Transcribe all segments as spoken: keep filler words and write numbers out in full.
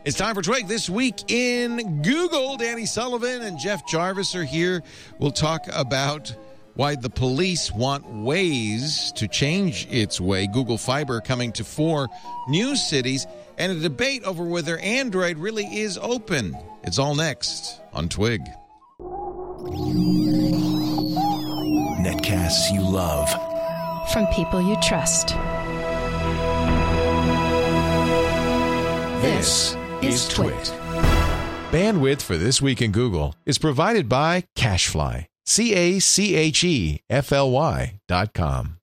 It's time for Twig This Week in Google. Danny Sullivan and Jeff Jarvis are here. We'll talk about why the police want Waze to change its way. Google Fiber coming to four new cities, and a debate over whether Android really is open. It's all next on Twig. Netcasts you love. From people you trust. This is Twig. Bandwidth for This Week in Google is provided by CacheFly. C A C H E F L Y dot com.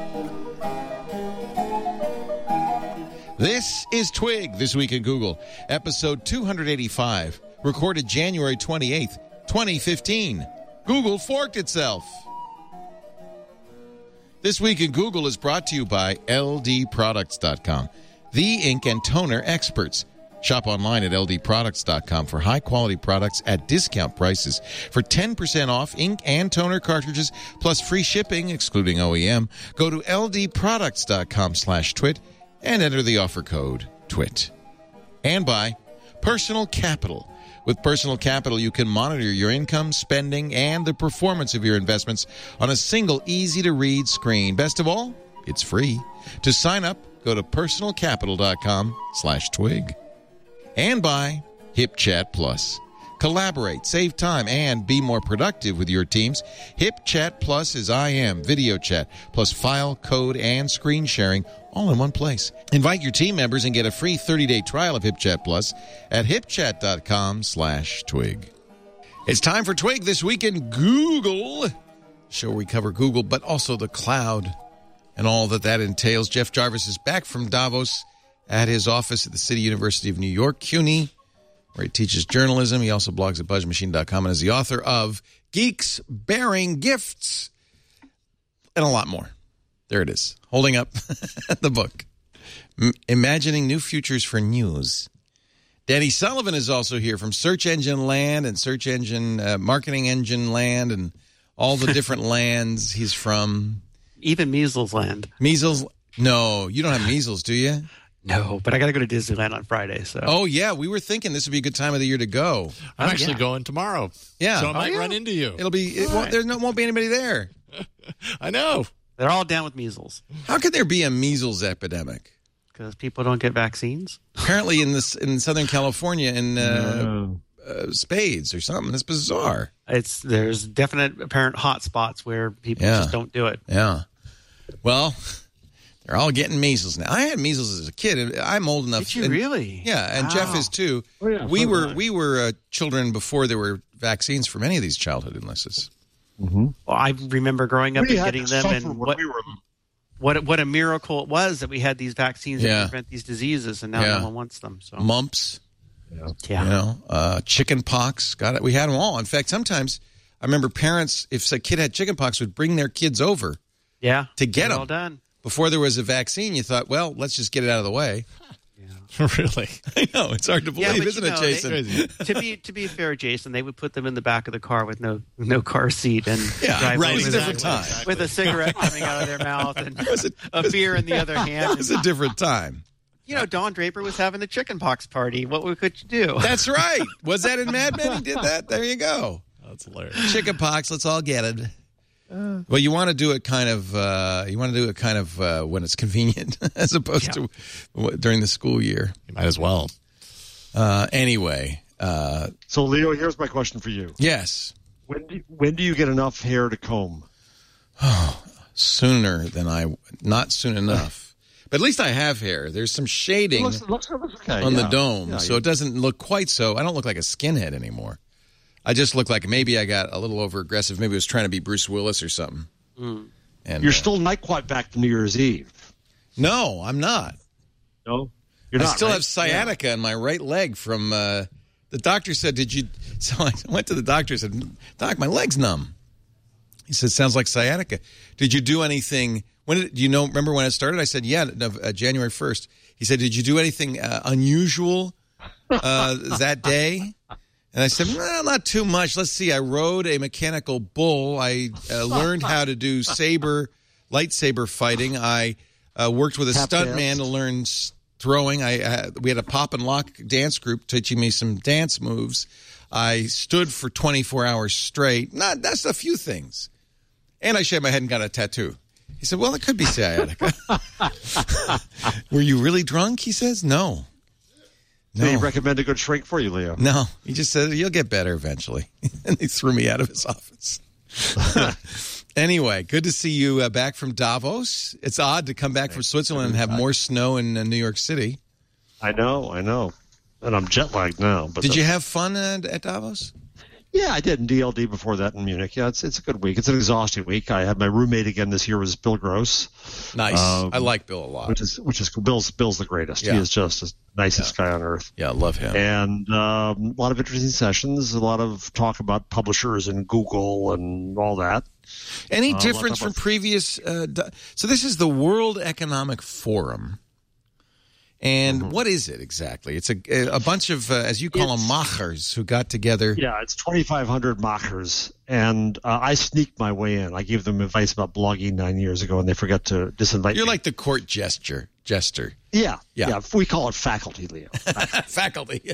This is Twig, This Week in Google, episode two eighty-five, recorded January twenty-eighth, twenty fifteen. Google forked itself. This Week in Google is brought to you by L D products dot com, the ink and toner experts. Shop online at L D products dot com for high-quality products at discount prices. For ten percent off ink and toner cartridges, plus free shipping, excluding O E M, go to L D products dot com slash twit and enter the offer code TWIT. And by Personal Capital. With Personal Capital, you can monitor your income, spending, and the performance of your investments on a single, easy-to-read screen. Best of all, it's free. To sign up, go to personal capital dot com slash twig. And by HipChat Plus. Collaborate, save time, and be more productive with your teams. HipChat Plus is I M, video chat, plus file, code, and screen sharing all in one place. Invite your team members and get a free thirty-day trial of HipChat Plus at hipchat dot com slash twig. It's time for Twig This Week in Google. Show where we cover Google, but also the cloud and all that that entails. Jeff Jarvis is back from Davos at his office at the City University of New York, CUNY, where he teaches journalism. He also blogs at budge machine dot com and is the author of Geeks Bearing Gifts and a lot more. There it is, holding up the book, M- Imagining New Futures for News. Danny Sullivan is also here from Search Engine Land and Search Engine, uh, Marketing Engine Land and all the different lands he's from. Even Measles Land. Measles? No, you don't have measles, do you? No, but I got to go to Disneyland on Friday. So. Oh, yeah. We were thinking this would be a good time of the year to go. I'm oh, actually yeah. going tomorrow. Yeah. So I might oh, yeah. run into you. It'll be, it won't, there no, won't be anybody there. I know. They're all down with measles How could there be a measles epidemic? because people don't get vaccines. Apparently in this in Southern California in uh, uh, spades or something. It's bizarre. It's There's definite apparent hot spots where people Yeah. just don't do it. Yeah. Well, they're all getting measles now. I had measles as a kid. I'm old enough. Did you and- really? Yeah, and Wow. Jeff is too. Oh, yeah, we so were did I. we were uh, children before there were vaccines for many of these childhood illnesses. Well, I remember growing up We and had getting to them, suffer and when what, we were what what a miracle it was that we had these vaccines Yeah. that prevent these diseases, and now Yeah. no one wants them. So Mumps. yeah, You know, uh, chicken pox. Got it. We had them all. In fact, sometimes I remember parents, if a kid had chicken pox, would bring their kids over yeah, to get They're them. all done. Before there was a vaccine, you thought, well, let's just get it out of the way. Really? I know. It's hard to Yeah, believe, but isn't you it, know, Jason? they- to be to be fair, Jason, they would put them in the back of the car with no no car seat and Yeah, drive right. over It's a there different time. with a cigarette coming out of their mouth and was a- a beer in the other hand. It was a different time. You know, Don Draper was having the chicken pox party. What could you do? That's right. Was that in Mad Men? He did that? There you go. That's hilarious. Chicken pox. Let's all get it. Well, you want to do it kind of. Uh, you want to do it kind of uh, when it's convenient, as opposed to w- during the school year. You might as well. Uh, anyway, uh, So, Leo, here's my question for you. yes, When do, when do you get enough hair to comb? sooner than I. Not soon enough, but at least I have hair. There's some It shading looks, it looks, it looks okay. on the yeah. dome, Yeah, so you- it doesn't look quite so. I don't look like a skinhead anymore. I just look like maybe I got a little over aggressive. Maybe I was trying to be Bruce Willis or something. And You're uh, still not quite back to New Year's Eve. no, I'm not. No? You're I not, still right? have sciatica in my right leg from uh, the doctor said, did you? So I went to the doctor and said, Doc, my leg's numb. He said, sounds like sciatica. Did you do anything? When did, do you know? Remember when it started? I said, yeah, no, uh, January first. He said, did you do anything uh, unusual uh, that day? And I said, well, not too much. Let's see. I rode a mechanical bull. I uh, learned how to do saber, lightsaber fighting. I uh, worked with a Tap stuntman dance. to learn s- throwing. I uh, we had a pop and lock dance group teaching me some dance moves. I stood for twenty-four hours straight. Not that's a few things. And I shaved my head and got a tattoo. He said, well, it could be sciatica. Were you really drunk? He says, no. Do No. you recommend a good shrink for you, Leo? No. He just said, you'll get better eventually. And he threw me out of his office. Anyway, good to see you uh, back from Davos. It's odd to come back from Switzerland and have more snow in uh, New York City. I know, I know. And I'm jet lagged now. But Did the- you have fun uh, at Davos? Yeah, I did in D L D before that in Munich. Yeah, it's it's a good week. It's an exhausting week. I had my roommate again this year was Bill Gross. Nice. Um, I like Bill a lot. Which is which is cool. Bill's Bill's the greatest. Yeah. He is just the nicest guy on earth. Yeah, I love him. And um, a lot of interesting sessions, a lot of talk about publishers and Google and all that. Any Uh, difference what from previous? Uh, d- so this is the World Economic Forum, and Mm-hmm. what is it exactly? It's a a bunch of, uh, as you call them, It's- machers who got together. Yeah, it's twenty-five hundred mockers, and uh, I sneaked my way in. I gave them advice about blogging nine years ago, and they forgot to disinvite You're me. like the court gesture, jester, yeah, Yeah. yeah, We call it faculty, Leo. faculty.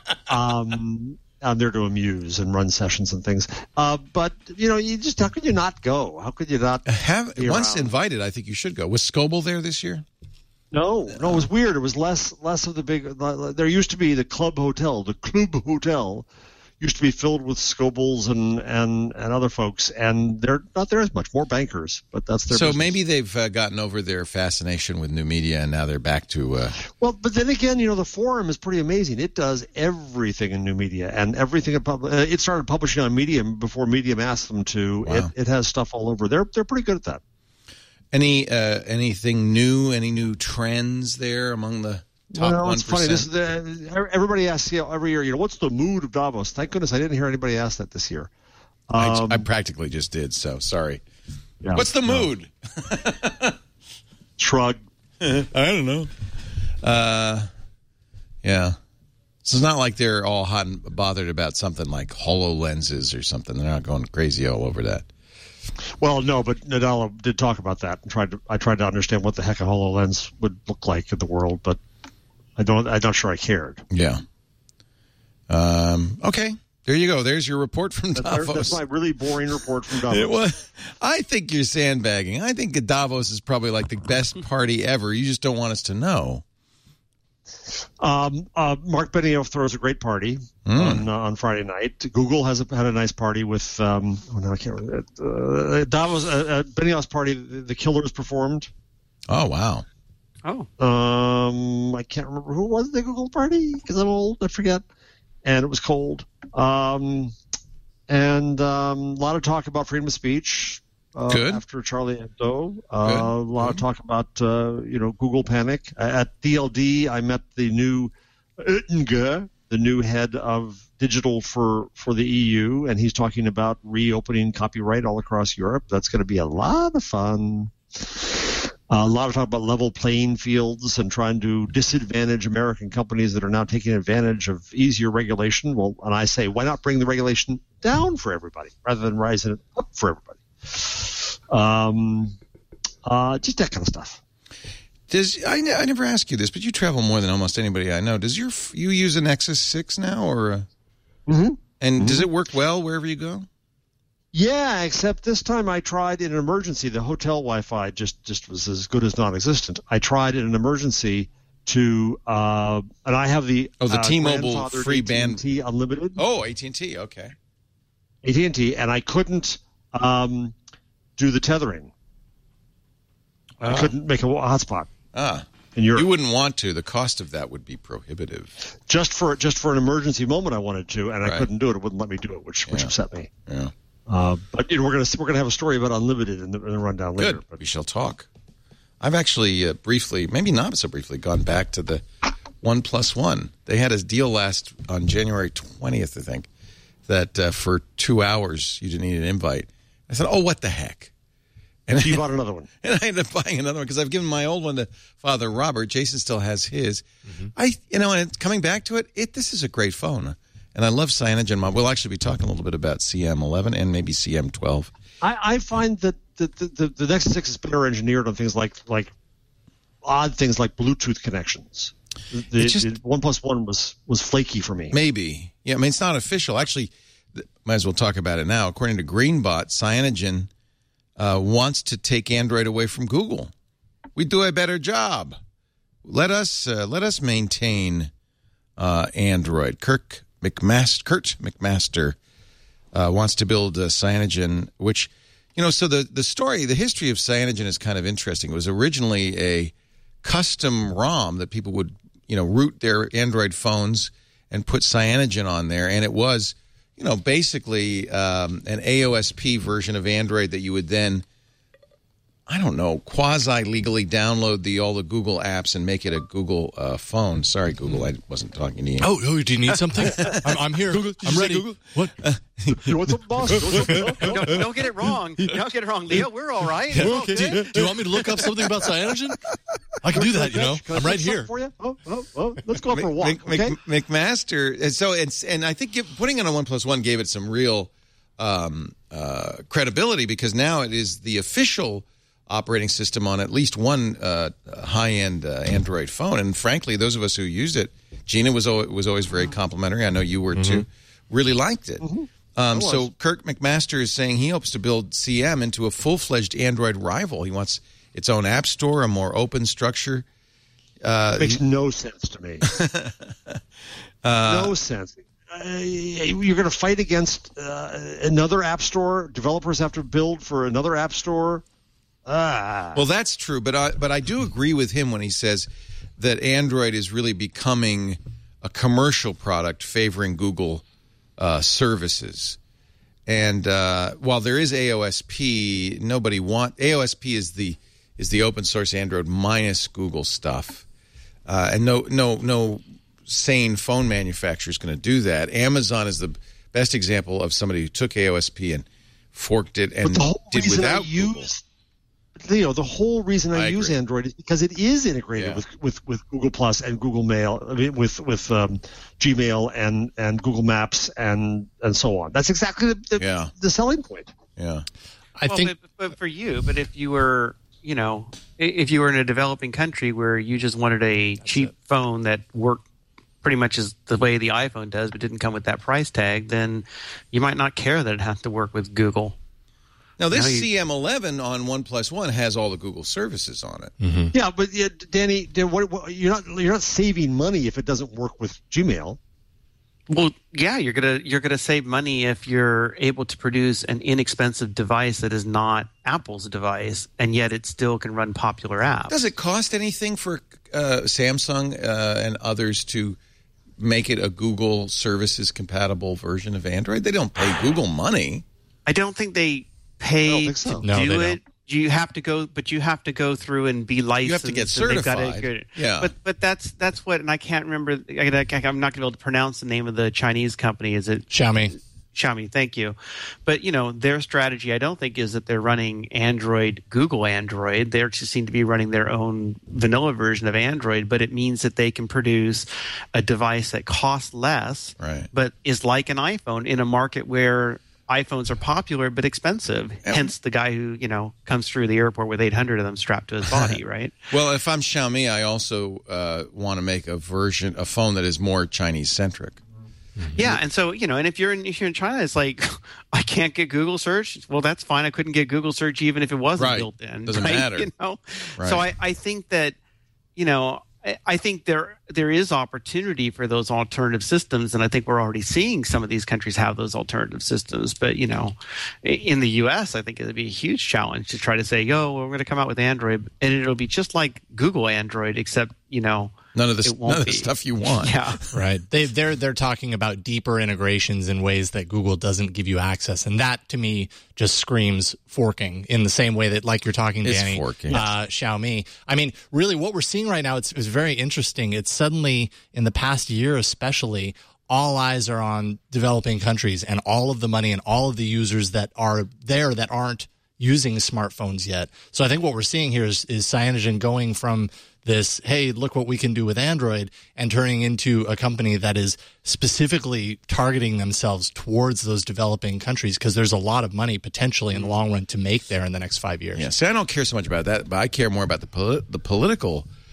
um, I'm there to amuse and run sessions and things. Uh, but you know, you just how could you not go? How could you not? Have be once around? invited, I think you should go. Was Scoble there this year? No, no, it was weird. It was less less of the big. There used to be the Club Hotel. The Club Hotel used to be filled with Scobles and and and other folks, and they're not there as much. More bankers, but that's their. So business. maybe they've uh, gotten over their fascination with new media, and now they're back to. Uh, Well, but then again, you know, the forum is pretty amazing. It does everything in new media and everything. In pub- uh, it started publishing on Medium before Medium asked them to. Wow. It, it has stuff all over. They're they're pretty good at that. any uh, anything new? Any new trends there among the top Well, one it's funny. This is the, everybody asks you know, every year. You know, what's the mood of Davos? Thank goodness I didn't hear anybody ask that this year. I, Um, I practically just did. So sorry. yeah, What's the no. mood? Shrug. I don't know. Uh, yeah. So it's not like they're all hot and bothered about something like HoloLenses or something. They're not going crazy all over that. Well, no, but Nadal did talk about that and tried to. I tried to understand what the heck a HoloLens would look like in the world, but I don't. I'm not sure I cared. Yeah. Um, okay. There you go. There's your report from That's, Davos. that's my really boring report from Davos. It was, I think you're sandbagging. I think Davos is probably like the best party ever. You just don't want us to know. Um, uh, Mark Benioff throws a great party Mm. on uh, on Friday night. Google has a, had a nice party with. Um, oh no, I can't remember. Uh, Davos uh, uh, Benioff's party. The, the Killers performed. Oh, wow. Oh, Um, I can't remember who was the Google party because I'm old. I forget. And it was cold. Um, and um, a lot of talk about freedom of speech. Uh, Good. After Charlie Hebdo, uh, Good. a lot of Good. talk about uh, you know Google panic. At D L D, I met the new Oettinger, the new head of digital for for the E U, and he's talking about reopening copyright all across Europe. That's going to be a lot of fun. Uh, a lot of talk about level playing fields and trying to disadvantage American companies that are now taking advantage of easier regulation. Well, and I say, why not bring the regulation down for everybody rather than rising it up for everybody? Um, uh, just that kind of stuff. Does I, ne- I never asked you this, but you travel more than almost anybody I know. Does your f- you use a Nexus six now, or a, Mm-hmm. and does it work well wherever you go? Yeah, except this time I tried in an emergency. The hotel Wi-Fi just, just was as good as non-existent. I tried in an emergency to, uh, and I have the Oh, the uh, T-Mobile grandfathered free band- A T and T Unlimited. Oh, A T and T. Okay. A T and T, and I couldn't um, do the tethering. I couldn't make a hotspot Ah, in Europe. you wouldn't want to. The cost of that would be prohibitive. just for just for an emergency moment, I wanted to, and I Right. couldn't do it. It wouldn't let me do it, which which Yeah. upset me. Yeah. Uh, but you know, we're gonna we're gonna have a story about unlimited in the, in the rundown later. Good. But We shall talk. I've actually uh, briefly, maybe not so briefly, gone back to the One Plus One. They had a deal last on January twentieth, I think, that uh, for two hours you didn't need an invite. I said, "Oh, what the heck." And you bought another one. And I ended up buying another one because I've given my old one to Father Robert. Jason still has his. I, you know, and coming back to it, it this is a great phone, and I love Cyanogen. We'll actually be talking a little bit about C M eleven and maybe C M twelve. I, I find that the, the, the, the Nexus six is better engineered on things like like odd things like Bluetooth connections. The, It's just- the OnePlus One was was flaky for me. Maybe. Yeah, I mean, it's not official. Actually, th- might as well talk about it now. According to Greenbot, Cyanogen uh, wants to take Android away from Google. We do a better job. Let us uh, let us maintain uh, Android. Kirk McMaster, Kurt McMaster uh, wants to build uh, Cyanogen, which, you know, so the, the story, the history of Cyanogen is kind of interesting. It was originally a custom ROM that people would, you know, root their Android phones and put Cyanogen on there. And it was, you know, basically um, an A O S P version of Android that you would then, I don't know, quasi-legally download the all the Google apps and make it a Google uh, phone. Sorry, Google, I wasn't talking to you. Oh, oh, do you need something? I'm, I'm here. Google, did you I'm say ready. Google? What? You want some, boss? You want some? No, no. Don't, don't get it wrong. Don't get it wrong, Leo. We're all right. Yeah, We're all okay. Do, you, good. do you want me to look up something about cyanogen? I can do that, you know. Can I I'm flip right something here. For you? Oh, oh, oh. Let's go for a walk. Mc, Mc, Okay. McMaster, and so it's and I think give, putting it on OnePlus One gave it some real um, uh, credibility because now it is the official operating system on at least one uh, high-end uh, Android phone. And frankly, those of us who used it, Gina was always, was always very complimentary. I know you were too. Really liked it. Um, so Kirk McMaster is saying he hopes to build C M into a full-fledged Android rival. He wants its own app store, a more open structure. Uh, Makes no sense to me. no sense. Uh, you're going to fight against uh, another app store. Developers have to build for another app store. Ah. Well, that's true, but I, but I do agree with him when he says that Android is really becoming a commercial product favoring Google uh, services. And uh, while there is A O S P, nobody want A O S P is the is the open source Android minus Google stuff, uh, and no no no sane phone manufacturer is going to do that. Amazon is the best example of somebody who took A O S P and forked it and But the whole did reason without I Google. use, Leo, the whole reason I, I use agree. Android is because it is integrated Yeah. with, with, with Google Plus and Google Mail, I mean, with with um, Gmail and, and Google Maps and and so on. That's exactly the the, Yeah. the selling point. Yeah. I well, think but, but for you, but if you were, you know, i- if you were in a developing country where you just wanted a cheap phone that worked pretty much as the way the iPhone does, but didn't come with that price tag, then you might not care that it has to work with Google. Now, this Now you- C M eleven on OnePlus One has all the Google services on it. Yeah, but yeah, Danny, Dan, what, what, you're not you're not saving money if it doesn't work with Gmail. Well, yeah, you're gonna you're gonna save money if you're able to produce an inexpensive device that is not Apple's device, and yet it still can run popular apps. Does it cost anything for uh, Samsung uh, and others to make it a Google services compatible version of Android? They don't pay Google money. I don't think they I pay don't think so. to No, do they it. You have to go, but you have to go through and be licensed. You have to get and they've gotta certified. get- Yeah. but but that's that's what, and I can't remember. I, I, I'm not going to be able to pronounce the name of the Chinese company. Is it Xiaomi. Xiaomi? Thank you. But you know, their strategy, I don't think, is that they're running Android, Google Android. They just seem to be running their own vanilla version of Android. But it means that they can produce a device that costs less, Right. but is like an iPhone in a market where iPhones are popular but expensive. Hence, the guy who you know comes through the airport with eight hundred of them strapped to his body, right? Well, if I'm Xiaomi, I also uh, want to make a version, a phone that is more Chinese centric. Yeah, and so you know, and if you're in if you're in China, it's like I can't get Google search. Well, that's fine. I couldn't get Google search even if it wasn't Right. built in. Doesn't right? matter. You know, Right. so I, I think that you know I, I think there there is opportunity for those alternative systems, and I think we're already seeing some of these countries have those alternative systems. But you know, i- in the U S, I think it would be a huge challenge to try to say, "Yo, we're going to come out with Android, and it'll be just like Google Android, except you know." None of the It won't none of the be. stuff you want. Yeah. Right. They they're they're talking about deeper integrations in ways that Google doesn't give you access. And that to me just screams forking in the same way that like you're talking, It's Danny, forking. uh Xiaomi. I mean, really what we're seeing right now, it's it's very interesting. It's suddenly in the past year especially, all eyes are on developing countries and all of the money and all of the users that are there that aren't using smartphones yet. So I think what we're seeing here is, is Cyanogen going from this, hey, look what we can do with Android, and turning into a company that is specifically targeting themselves towards those developing countries because there's a lot of money potentially in the long run to make there in the next five years. Yeah, see, I don't care so much about that, but I care more about the poli- the political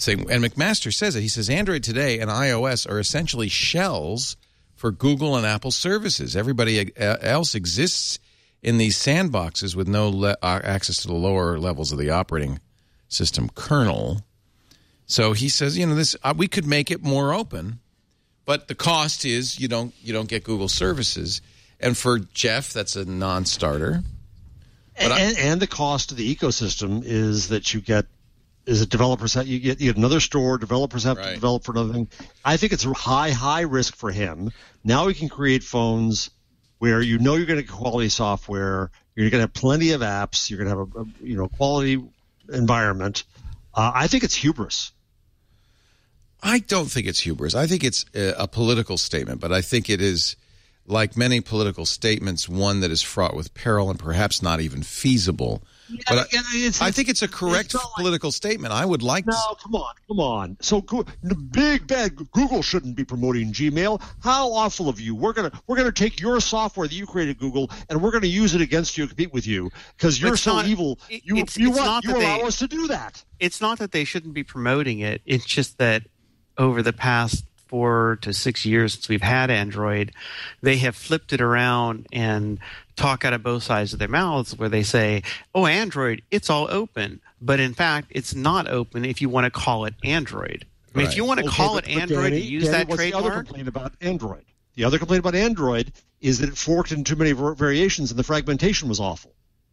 saying, and McMaster says it. He says Android today and iOS are essentially shells for Google and Apple services. Everybody else exists in these sandboxes with no le- access to the lower levels of the operating system kernel. So he says, you know, this uh, we could make it more open, but the cost is you don't you don't get Google services. And for Jeff, that's a non-starter. And, I, and the cost of the ecosystem is that you get is a developer set. You get you get another store. Developers have right. to develop for another thing. I think it's a high high risk for him. Now he can create phones where you know you're going to get quality software. You're going to have plenty of apps. You're going to have a, a you know quality environment. Uh, I think it's hubris. I don't think it's hubris. I think it's a, a political statement, but I think it is, like many political statements, one that is fraught with peril and perhaps not even feasible. Yeah, but I, it's, I think it's a correct it's political like, statement. I would like no, to... No, come on, come on. So the big bad Google shouldn't be promoting Gmail. How awful of you. We're gonna we're gonna take your software that you created, Google, and we're gonna use it against you and compete with you because you're so not, evil. You it's, you, it's want, you allow they, us to do that. It's not that they shouldn't be promoting it. It's just that over the past four to six years since we've had Android, they have flipped it around and talk out of both sides of their mouths where they say, oh, Android, it's all open. But in fact, it's not open if you want to call it Android. I mean, right. if you want to okay, call but, it Android Danny, to use Danny, that what's trademark. The other complaint about Android? The other complaint about Android is that it forked into too many variations and the fragmentation was awful.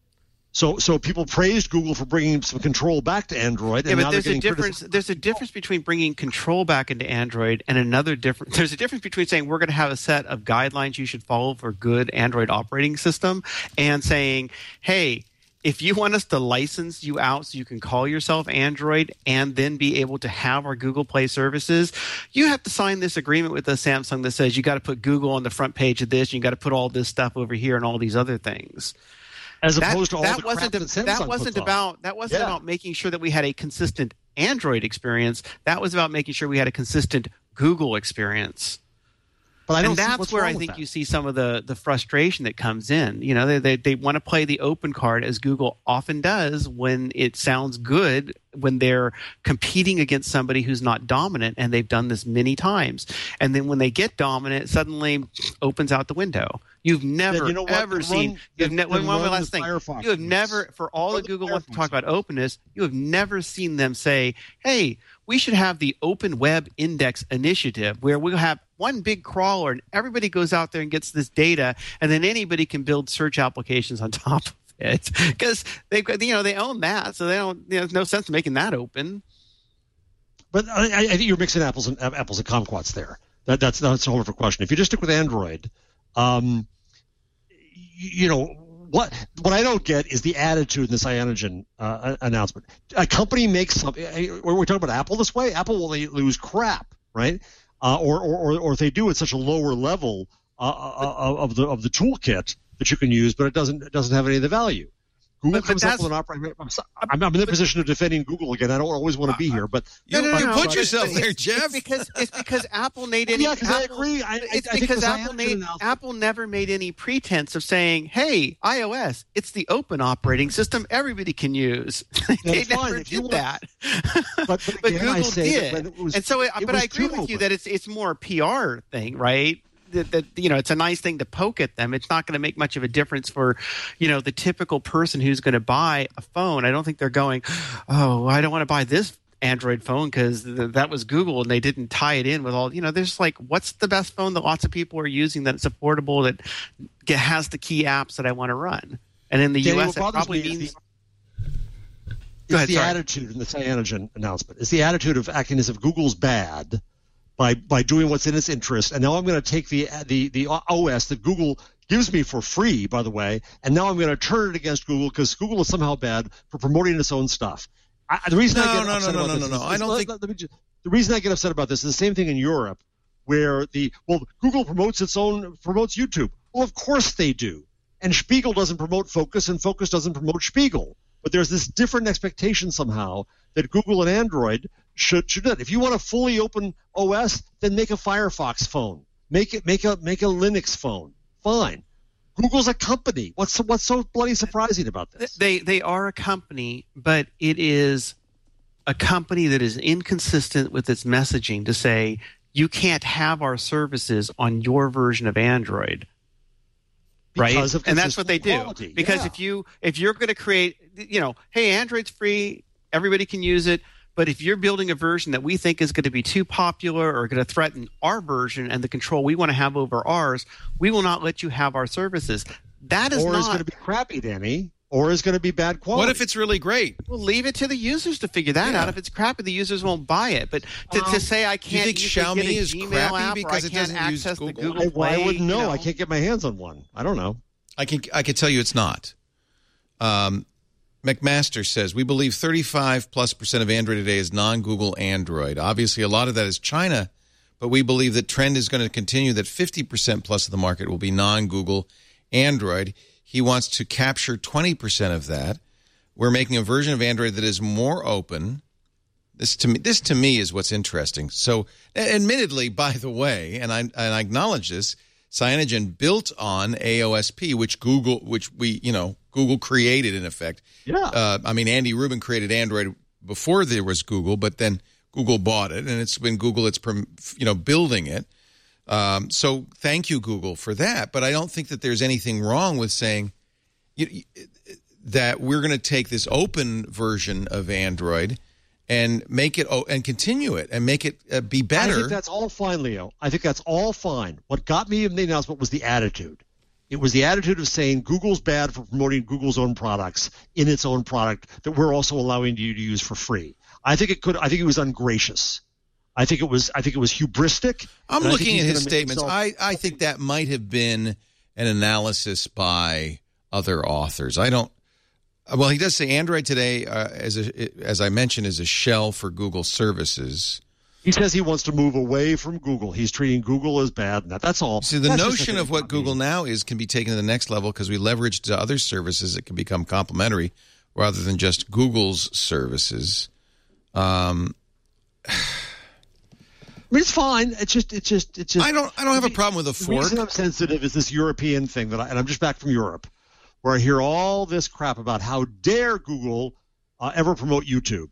So, so people praised Google for bringing some control back to Android. Yeah, and but now there's they're a difference. criticism. There's a difference between bringing control back into Android and another different. There's a difference between saying we're going to have a set of guidelines you should follow for good Android operating system, and saying, hey, if you want us to license you out so you can call yourself Android and then be able to have our Google Play services, you have to sign this agreement with the Samsung that says you got to put Google on the front page of this, and you got to put all this stuff over here and all these other things. As that, opposed to all that the wasn't crap a, that Samsung that wasn't puts about on. that wasn't yeah. about making sure that we had a consistent Android experience. That was about making sure we had a consistent Google experience. But I don't and see that's what's where wrong I with think that. you see some of the, the frustration that comes in. You know, they, they they want to play the open card, as Google often does when it sounds good, when they're competing against somebody who's not dominant, and they've done this many times. And then when they get dominant, it suddenly opens out the window. You've never you know ever run, seen. You've ne- one, one last thing. Firefox you have use. never, for all Run that Google Firefox wants to talk about openness, you have never seen them say, "Hey, we should have the Open Web Index Initiative, where we'll have one big crawler, and everybody goes out there and gets this data, and then anybody can build search applications on top of it." Because they've got, you know, they own that, so they don't. You know, there's no sense in making that open. But I, I think you're mixing apples and apples and kumquats there. That, that's that's a whole different question. If you just stick with Android, um, you, you know what what I don't get is the attitude in the Cyanogen uh, announcement. A company makes something. We're talking about Apple this way. Apple will lose crap, right? Uh, or, or or if they do at such a lower level uh, of the of the toolkit that you can use, but it doesn't it doesn't have any of the value. Google but, comes but up with an operating. I'm, I'm, I'm in the but, position of defending Google again. I don't always want to be here, but you, no, no, you no, put but yourself it's, there, it's, Jeff. It's because it's because Apple made any. Yeah, because I Apple, agree. I, it's I, I because think Apple made Apple never made any pretense of saying, "Hey, iOS, it's the open operating system everybody can use." They never if did want, that. But, but, but again, Google I say did, that it was, and so. It, it but I agree with open. you that it's it's more a P R thing, right? That, that you know, it's a nice thing to poke at them. It's not going to make much of a difference for, you know, the typical person who's going to buy a phone. I don't think they're going, "Oh, I don't want to buy this Android phone because th- that was Google and they didn't tie it in with all." You know, there's like, what's the best phone that lots of people are using that's affordable, that get, has the key apps that I want to run? And in the Danny, U S, it probably me means. the, Go ahead, the sorry. attitude in the Cyanogen announcement. It's the attitude of acting as if Google's bad by by doing what's in its interest, and now I'm going to take the the the O S that Google gives me for free, by the way, and now I'm going to turn it against Google because Google is somehow bad for promoting its own stuff. I, the reason No, I get no, upset no, no, about no, this no, is, no. I is- don't let- think- let- let me just- the reason I get upset about this is the same thing in Europe, where the well Google promotes its own promotes YouTube. Well, of course they do, and Spiegel doesn't promote Focus, and Focus doesn't promote Spiegel. But there's this different expectation somehow that Google and Android should should do it. If you want a fully open O S, then make a Firefox phone. Make it make a make a Linux phone. Fine. Google's a company. What's what's so bloody surprising about this? They they are a company, but it is a company that is inconsistent with its messaging to say you can't have our services on your version of Android. Right, because of and that's what they do. Quality. Because yeah. if you if you're going to create, you know, hey, Android's free, everybody can use it. But if you're building a version that we think is going to be too popular or going to threaten our version and the control we want to have over ours, we will not let you have our services. That is or not. Or is going to be crappy, Danny. Or is going to be bad quality. What if it's really great? We'll leave it to the users to figure that yeah. out. If it's crappy, the users won't buy it. But to, um, to say I do you can't think easily Xiaomi get a is Gmail crappy app because or I it can't doesn't use access the Google? Google I, Play, I wouldn't know. You know. I can't get my hands on one. I don't know. I can I can tell you it's not. Um, McMaster says, we believe thirty-five plus percent of Android today is non-Google Android. Obviously, a lot of that is China, but we believe the trend is going to continue, that fifty percent plus of the market will be non-Google Android. He wants to capture twenty percent of that. We're making a version of Android that is more open. This to me, this to me is what's interesting. So, admittedly, by the way, and I, and I acknowledge this, Cyanogen built on A O S P, which Google, which we, you know, Google created in effect. Yeah. Uh, I mean, Andy Rubin created Android before there was Google, but then Google bought it, and it's been Google that's, you know, building it. Um, so thank you, Google, for that. But I don't think that there's anything wrong with saying you, that we're going to take this open version of Android and make it oh, and continue it and make it uh, be better. I think that's all fine, Leo. I think that's all fine. What got me in the announcement was the attitude. It was the attitude of saying Google's bad for promoting Google's own products in its own product that we're also allowing you to use for free. I think it could. I think it was ungracious. I think it was. I think it was hubristic. I'm looking at his statements. Himself- I, I think that might have been an analysis by other authors. I don't. Well, he does say Android today, uh, as a, as I mentioned, is a shell for Google services. He says he wants to move away from Google. He's treating Google as bad. That, that's all. See, the that's notion of what Google now is can be taken to the next level because we leverage to other services that can become complementary rather than just Google's services. Um, I mean, it's fine. It's just, it's just, it's just. I don't, I don't have a problem with a The fork. reason I'm sensitive is this European thing that, I, and I'm just back from Europe, where I hear all this crap about how dare Google uh, ever promote YouTube.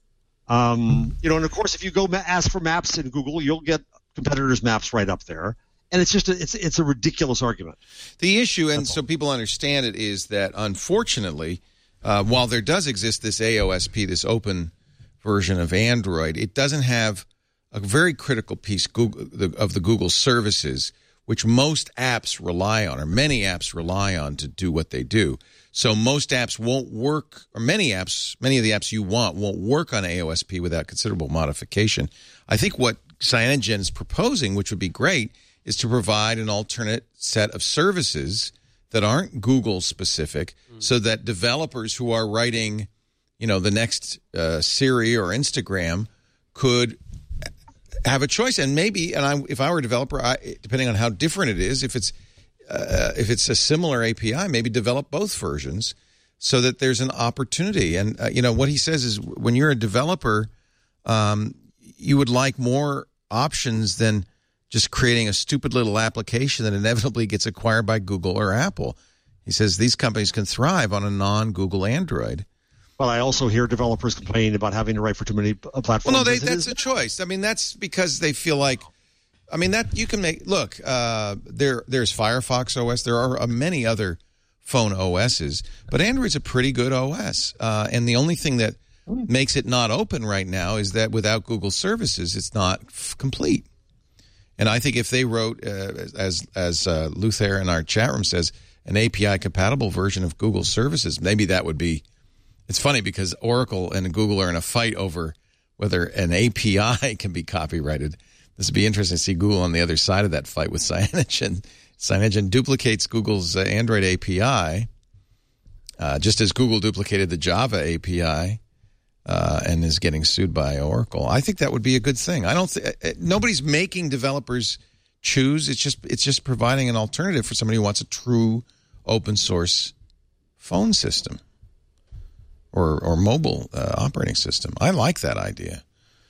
Um, you know, and of course, if you go ma- ask for maps in Google, you'll get competitors' maps right up there, and it's just a, it's it's a ridiculous argument. The issue, and so people understand it, is that unfortunately, uh, while there does exist this A O S P, this open version of Android, it doesn't have a very critical piece Google, the, of the Google services, which most apps rely on, or many apps rely on to do what they do. So most apps won't work, or many apps, many of the apps you want won't work on A O S P without considerable modification. I think what Cyanogen is proposing, which would be great, is to provide an alternate set of services that aren't Google specific, mm-hmm. so that developers who are writing, you know, the next uh, Siri or Instagram could have a choice. And maybe, and I, if I were a developer, I, depending on how different it is, if it's uh, if it's a similar A P I, maybe develop both versions so that there's an opportunity. And, uh, you know, what he says is when you're a developer, um, you would like more options than just creating a stupid little application that inevitably gets acquired by Google or Apple. He says these companies can thrive on a non-Google Android. But I also hear developers complaining about having to write for too many platforms. Well, no, they, that's a choice. I mean, that's because they feel like, I mean, that you can make, look, uh, there, there's Firefox O S. There are uh, many other phone O Ss, but Android's a pretty good O S. Uh, and the only thing that makes it not open right now is that without Google services, it's not f- complete. And I think if they wrote, uh, as as uh, Luther in our chat room says, an A P I-compatible version of Google services, maybe that would be. It's funny because Oracle and Google are in a fight over whether an A P I can be copyrighted. This would be interesting to see Google on the other side of that fight with Cyanogen. Cyanogen duplicates Google's uh, Android A P I, uh, just as Google duplicated the Java A P I. Uh, and is getting sued by Oracle. I think that would be a good thing. I don't. Th- nobody's making developers choose. It's just it's just providing an alternative for somebody who wants a true open source phone system or or mobile uh, operating system. I like that idea.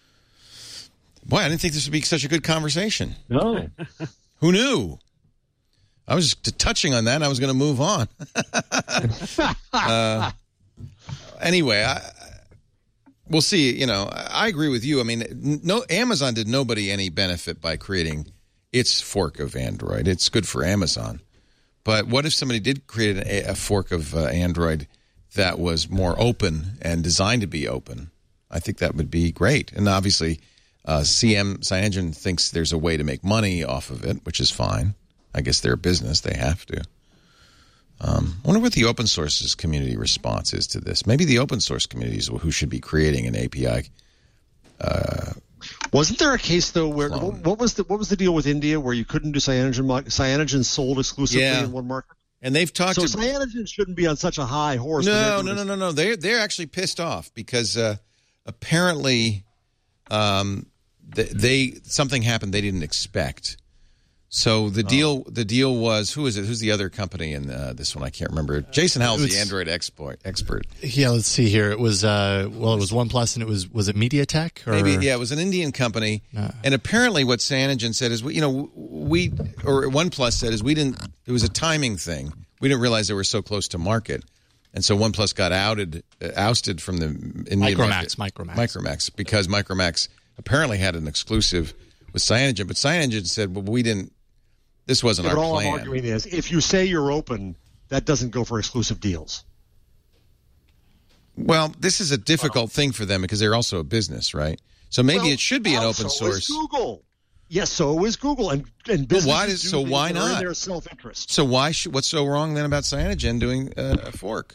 Boy, I didn't think this would be such a good conversation. No. Who knew? I was just touching on that, and I was going to move on. uh, anyway, I. we'll see. You know, I agree with you. I mean, no, Amazon did nobody any benefit by creating its fork of Android. It's good for Amazon. But what if somebody did create a, a fork of uh, Android that was more open and designed to be open? I think that would be great. And obviously, uh, C M CyanogenMod thinks there's a way to make money off of it, which is fine. I guess they're a business; they have to. Um, I wonder what the open source's community response is to this. Maybe the open source community is who should be creating an A P I. Uh, Wasn't there a case though where clone. what was the what was the deal with India where you couldn't do cyanogen? Cyanogen sold exclusively Yeah. in one market. and they've talked. So to, cyanogen shouldn't be on such a high horse. when they're No, doing no, no, this. no, no. They're they're actually pissed off because uh, apparently, um, they, they something happened they didn't expect. So the deal the deal was who is it? Who's the other company in uh, this one? I can't remember. Jason Howell's the It's- Android export expert. Yeah, let's see here. It was uh, well, it was OnePlus, and it was was it MediaTek or Maybe yeah, it was an Indian company. And apparently, what Cyanogen said is, we, you know, we or OnePlus said is we didn't. It was a timing thing. We didn't realize they were so close to market, and so OnePlus got outed, uh, ousted from the Indian Micromax, market. Micromax. Micromax, because Micromax apparently had an exclusive with Cyanogen, but Cyanogen said, well, we didn't. This wasn't But our all plan. I'm arguing is, if you say you're open, that doesn't go for exclusive deals. Well, this is a difficult thing for them because they're also a business, right? So maybe Well, it should be an well, open so source. Is Google. Yes, so is Google, and and But why businesses does- do so things why that are in not? their self-interest. So why should, what's so wrong then about Cyanogen doing uh, a fork?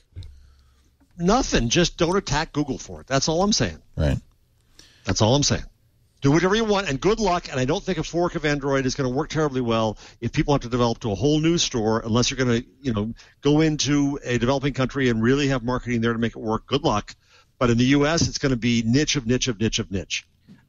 Nothing. Just don't attack Google for it. That's all I'm saying. Right. That's all I'm saying. Do whatever you want, and good luck. And I don't think a fork of Android is going to work terribly well if people have to develop to a whole new store, unless you're going to, you know, go into a developing country and really have marketing there to make it work. Good luck. But in the U S, it's going to be niche of niche of niche of niche.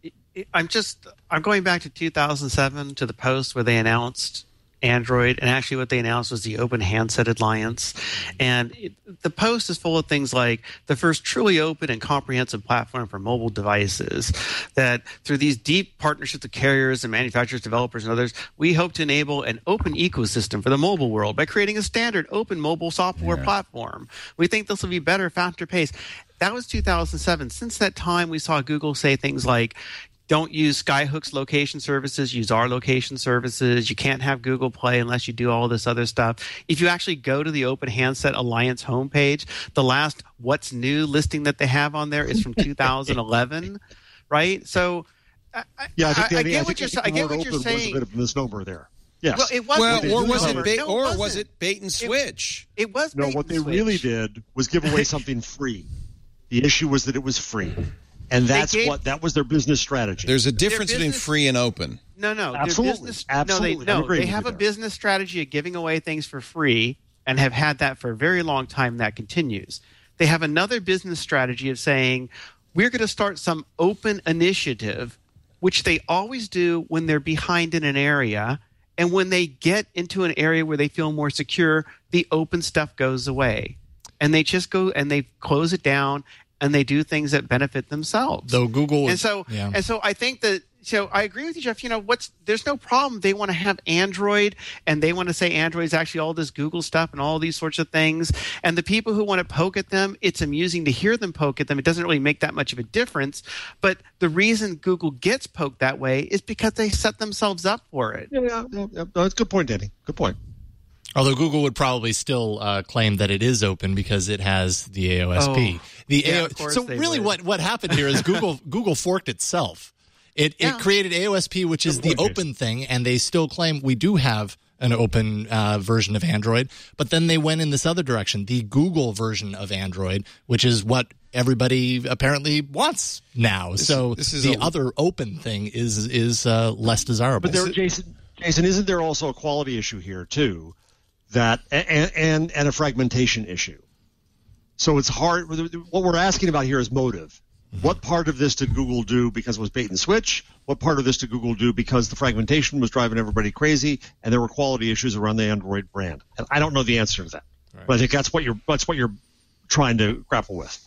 I'm just I'm going back to two thousand seven to the post where they announced Android, and actually what they announced was the Open Handset Alliance. And it, the post is full of things like the first truly open and comprehensive platform for mobile devices, that through these deep partnerships with carriers and manufacturers, developers, and others, we hope to enable an open ecosystem for the mobile world by creating a standard open mobile software Yeah. platform. We think this will be better, faster pace. That was two thousand seven. Since that time, we saw Google say things like, don't use Skyhook's location services, use our location services. You can't have Google Play unless you do all this other stuff. If you actually go to the Open Handset Alliance homepage, the last What's New listing that they have on there is from two thousand eleven, right? So I, Yeah, I think, I, I Danny, get I what think you're, the I get word what you're open saying. was a bit of a misnomer there. Yes. Well, it wasn't Well, a or was it misnomer. bait, No, or wasn't. was it bait and switch? It was No, bait what and they switch. really did was give away something free. The issue was that it was free. And that's gave- what that was their business strategy. There's a difference between business- free and open. No, no, their Absolutely. business, Absolutely. No, I'm they, no, agreeing they with have you a there. business strategy of giving away things for free and have had that for a very long time. That continues. They have another business strategy of saying, we're going to start some open initiative, which they always do when they're behind in an area. And when they get into an area where they feel more secure, the open stuff goes away. And they just go and they close it down and they do things that benefit themselves. Though Google, And so, yeah. and so I think that, so I agree with you, Jeff. You know, what's, there's no problem. They want to have Android and they want to say Android is actually all this Google stuff and all these sorts of things. And the people who want to poke at them, it's amusing to hear them poke at them. It doesn't really make that much of a difference. But the reason Google gets poked that way is because they set themselves up for it. yeah, yeah, yeah, yeah. No, that's a good point, Danny. Good point. Although Google would probably still uh, claim that it is open because it has the A O S P. Oh, the yeah, A O- of course so they really, would. what what happened here is Google Google forked itself. It Yeah. it created A O S P, which is Good the point, open thing, and they still claim we do have an open uh, version of Android. But then they went in this other direction, the Google version of Android, which is what everybody apparently wants now. so this is the a- other open thing is is uh, less desirable. But there, Jason, Jason, isn't there also a quality issue here too, that and and, and a fragmentation issue? So it's hard. What we're asking about here is motive. What part of this did Google do because it was bait and switch? What part of this did Google do because the fragmentation was driving everybody crazy and there were quality issues around the Android brand? And I don't know the answer to that, right. But I think that's what you're that's what you're trying to grapple with.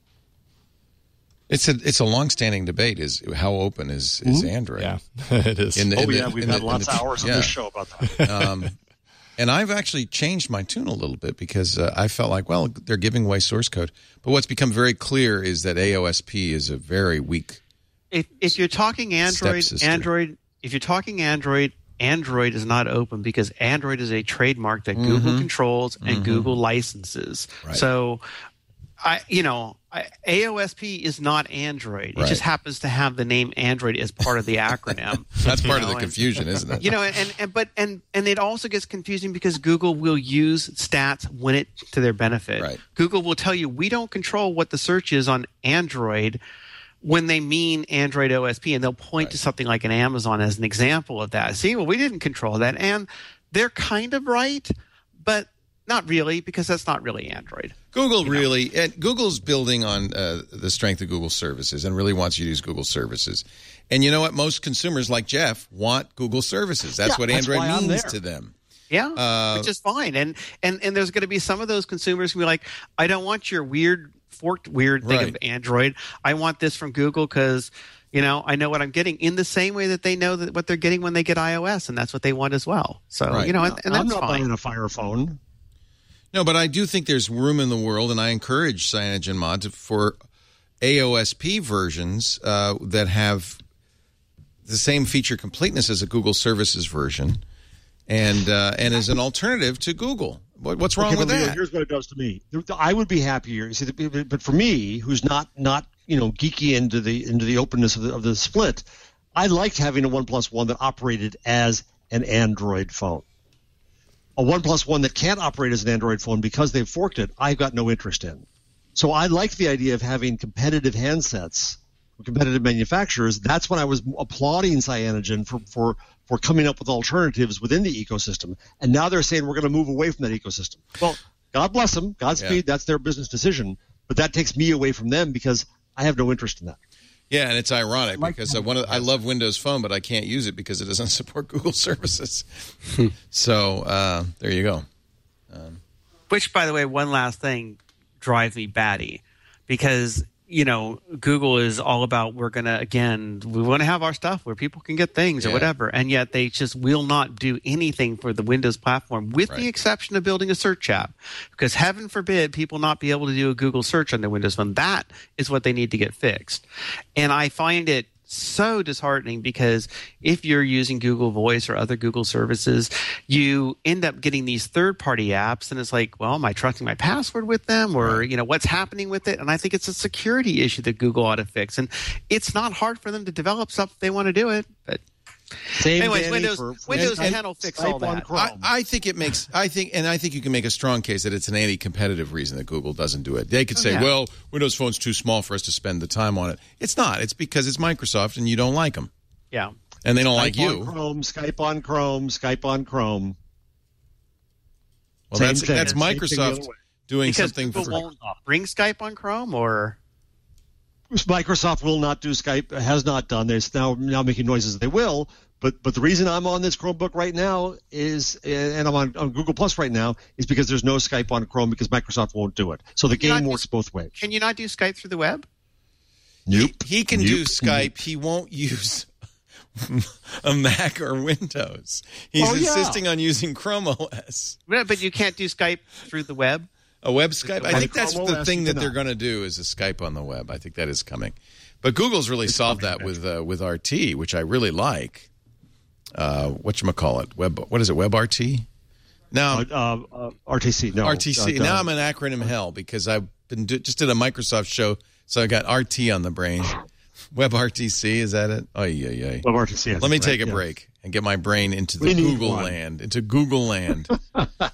It's a it's a long-standing debate. Is how open is, is Android? yeah, it is. In the- Oh in the- yeah, we've in had the- lots in of the- hours yeah. on this show about that. Um, And I've actually changed my tune a little bit because uh, I felt like, well, they're giving away source code. But what's become very clear is that A O S P is a very weak. If if you're talking Android, stepsister. Android, if you're talking Android, Android is not open because Android is a trademark that mm-hmm. Google controls and mm-hmm. Google licenses. Right. So, I you know, I, A O S P is not Android. Right. It just happens to have the name Android as part of the acronym. That's part know? of the confusion, and, isn't it? You know, and, and but and and it also gets confusing because Google will use stats when it to their benefit. Right. Google will tell you we don't control what the search is on Android when they mean Android O S P, and they'll point right. to something like an Amazon as an example of that. See, well, we didn't control that, and they're kind of right, but not really, because that's not really Android. Google really, know? and Google's building on uh, the strength of Google services and really wants you to use Google services. And you know what? Most consumers, like Jeff, want Google services. That's yeah, what that's Android means to them. Yeah, uh, which is fine. And, and, and there's going to be some of those consumers who be like, I don't want your weird, forked weird thing right. of Android. I want this from Google because, you know, I know what I'm getting in the same way that they know that what they're getting when they get iOS, and that's what they want as well. So, right. you know, and, and that's I'm not fine. buying a Fire phone. No, but I do think there's room in the world, and I encourage CyanogenMod to, for A O S P versions uh, that have the same feature completeness as a Google Services version, and uh, and as an alternative to Google. What, what's wrong okay, with but Leo, that? Here's what it does to me. I would be happier. You see, but for me, who's not not you know geeky into the into the openness of the, of the split, I liked having a OnePlus One that operated as an Android phone. A OnePlus One that can't operate as an Android phone because they've forked it, I've got no interest in. So I like the idea of having competitive handsets from competitive manufacturers. That's when I was applauding Cyanogen for, for, for coming up with alternatives within the ecosystem. And now they're saying we're going to move away from that ecosystem. Well, God bless them. Godspeed. Yeah. That's their business decision. But that takes me away from them because I have no interest in that. Yeah, and it's ironic because I, one of, I love Windows Phone, but I can't use it because it doesn't support Google services. so uh, there you go. Um, Which, by the way, one last thing drives me batty because, you know, Google is all about we're going to, again, we want to have our stuff where people can get things yeah. or whatever, and yet they just will not do anything for the Windows platform with right. the exception of building a search app because heaven forbid people not be able to do a Google search on their Windows Phone. That is what they need to get fixed. And I find it so disheartening because if you're using Google Voice or other Google services, you end up getting these third-party apps, and it's like, well, am I trusting my password with them, or right. you know, what's happening with it? And I think it's a security issue that Google ought to fix. And it's not hard for them to develop stuff if they want to do it, but. Same Anyways, Danny, Windows for, for Windows and, ten will fix Skype all that. I, I think it makes. I think, and I think you can make a strong case that it's an anti-competitive reason that Google doesn't do it. They could say, oh, yeah. "Well, Windows Phone's too small for us to spend the time on it." It's not. It's because it's Microsoft, and you don't like them. Yeah, and they don't Skype like you. On Chrome, Skype on Chrome, Skype on Chrome. Well, Same that's thing. that's Same thing the Microsoft other way. doing because something Google for. won't bring Skype on Chrome, or Microsoft will not do Skype, has not done. They're now now making noises that they will. But but the reason I'm on this Chromebook right now is, and I'm on, on Google Plus right now, is because there's no Skype on Chrome because Microsoft won't do it. So the Can you game not works do- both ways. can you not do Skype through the web? Nope. He, he can Nope. do Skype. He won't use a Mac or Windows. He's Oh, yeah. insisting on using Chrome O S. Yeah, but you can't do Skype through the web. A web Skype? I On think that's Chrome the O S thing you that they're cannot. going to do is a Skype on the web. I think that is coming. But Google's really solved that with uh, with R T, which I really like. Uh, whatchamacallit? Web, what is it, WebRT? Now, Uh, uh, uh, R T C, no. R T C. Uh, now I'm an acronym hell because I've been do, just did a Microsoft show, so I got R T on the brain. WebRTC, is that it? Oh, yeah, yeah. WebRTC. Let me take a break and get my brain into the We need Google one. land, into Google land. uh,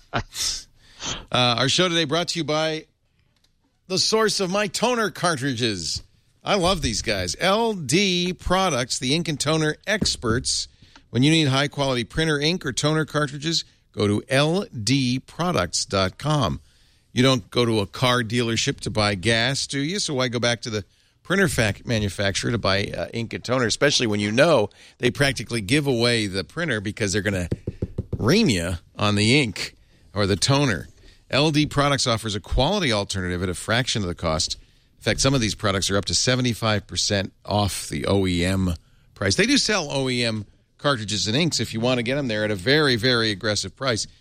our show today brought to you by the source of my toner cartridges. I love these guys. L D Products, the ink and toner experts. When you need high-quality printer ink or toner cartridges, go to L D products dot com. You don't go to a car dealership to buy gas, do you? So why go back to the printer fac- manufacturer to buy uh, ink and toner, especially when you know they practically give away the printer because they're going to ream you on the ink or the toner. L D Products offers a quality alternative at a fraction of the cost. In fact, some of these products are up to seventy-five percent off the O E M price. They do sell O E M cartridges and inks if you want to get them there at a very, very aggressive price.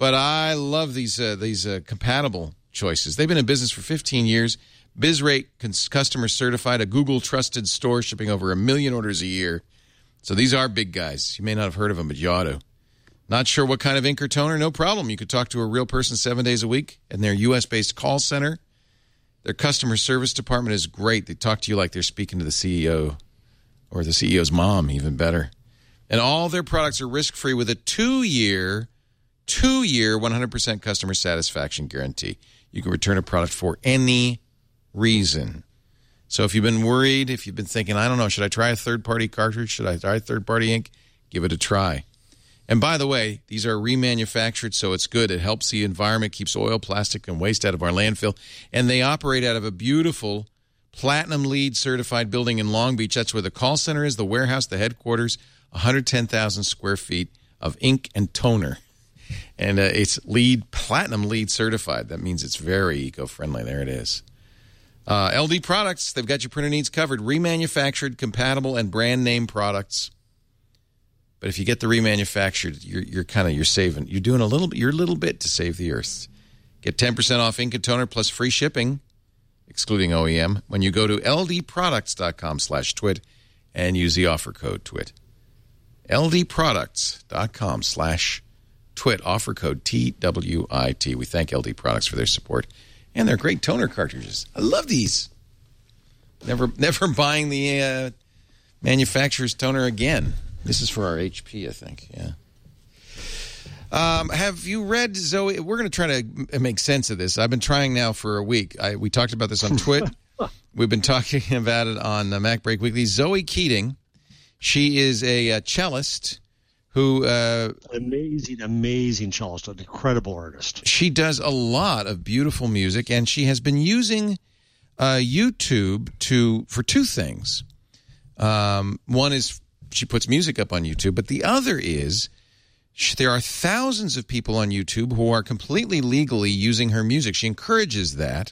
But I love these uh, these uh, compatible choices. They've been in business for fifteen years. BizRate customer certified, a Google trusted store shipping over a million orders a year. So these are big guys. You may not have heard of them, but you ought to. Not sure what kind of ink or toner? No problem. You could talk to a real person seven days a week in their U S-based call center. Their customer service department is great. They talk to you like they're speaking to the C E O or the C E O's mom, even better. And all their products are risk-free with a two-year, two-year, one hundred percent customer satisfaction guarantee. You can return a product for any reason. So if you've been worried, if you've been thinking, I don't know, should I try a third-party cartridge? Should I try third-party ink? Give it a try. And by the way, these are remanufactured, so it's good. It helps the environment, keeps oil, plastic, and waste out of our landfill. And they operate out of a beautiful Platinum LEED certified building in Long Beach. That's where the call center is, the warehouse, the headquarters, one hundred ten thousand square feet of ink and toner. And uh, it's LEED, Platinum LEED certified. That means it's very eco-friendly. There it is. Uh, L D Products, they've got your printer needs covered. Remanufactured, compatible, and brand name products. But if you get the remanufactured, you're you're kind of you're saving. You're doing a little bit. You're a little bit to save the earth. Get ten percent off ink and toner plus free shipping, excluding O E M, when you go to ldproducts.com slash twit and use the offer code twit. ldproducts.com slash twit, offer code T W I T. We thank L D Products for their support and their great toner cartridges. I love these. Never never buying the uh, manufacturer's toner again. This is for our H P, I think. Yeah. Um, have you read Zoe? We're going to try to make sense of this. I've been trying now for a week. I, we talked about this on Twit. We've been talking about it on uh, MacBreak Weekly. Zoe Keating, she is a, a cellist who... Uh, amazing, amazing cellist, an incredible artist. She does a lot of beautiful music, and she has been using uh, YouTube to for two things. Um, one is... she puts music up on YouTube, but the other is she, there are thousands of people on YouTube who are completely legally using her music. She encourages that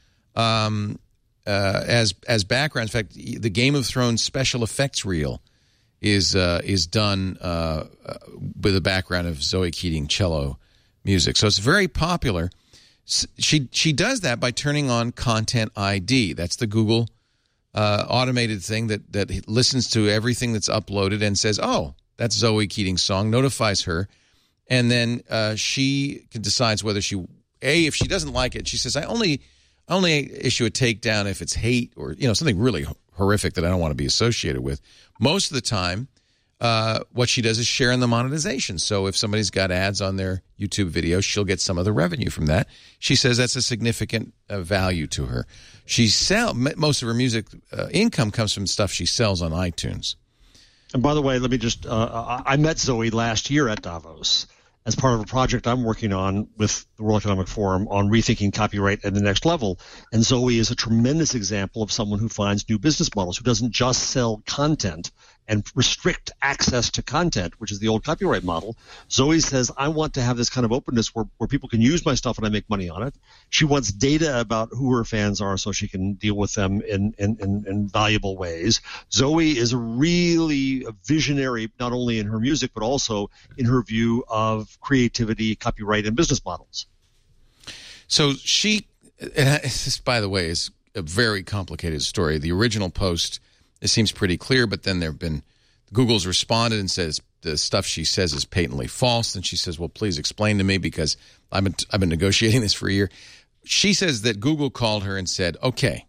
um, uh, as as background. In fact, the Game of Thrones special effects reel is uh, is done uh, with a background of Zoe Keating cello music, so it's very popular. She she does that by turning on Content I D. That's the Google Uh, automated thing that, that listens to everything that's uploaded and says, oh, that's Zoe Keating's song, notifies her, and then uh, she decides whether she, A, if she doesn't like it, she says, I only I only issue a takedown if it's hate or, you know, something really horrific that I don't want to be associated with. Most of the time, uh, what she does is share in the monetization. So if somebody's got ads on their YouTube video, she'll get some of the revenue from that. She says that's a significant uh, value to her. She sell most of her music uh, income comes from stuff she sells on iTunes. And by the way, let me just uh, I met Zoe last year at Davos as part of a project I'm working on with the World Economic Forum on rethinking copyright at the next level. And Zoe is a tremendous example of someone who finds new business models, who doesn't just sell content and restrict access to content, which is the old copyright model. Zoe says, I want to have this kind of openness where, where people can use my stuff and I make money on it. She wants data about who her fans are so she can deal with them in, in, in, in valuable ways. Zoe is really a visionary, not only in her music, but also in her view of creativity, copyright, and business models. So she, and this, by the way, is a very complicated story. The original post, it seems pretty clear, but then there have been, Google's responded and says the stuff she says is patently false. And she says, well, please explain to me because I've been, I've been negotiating this for a year. She says that Google called her and said, okay,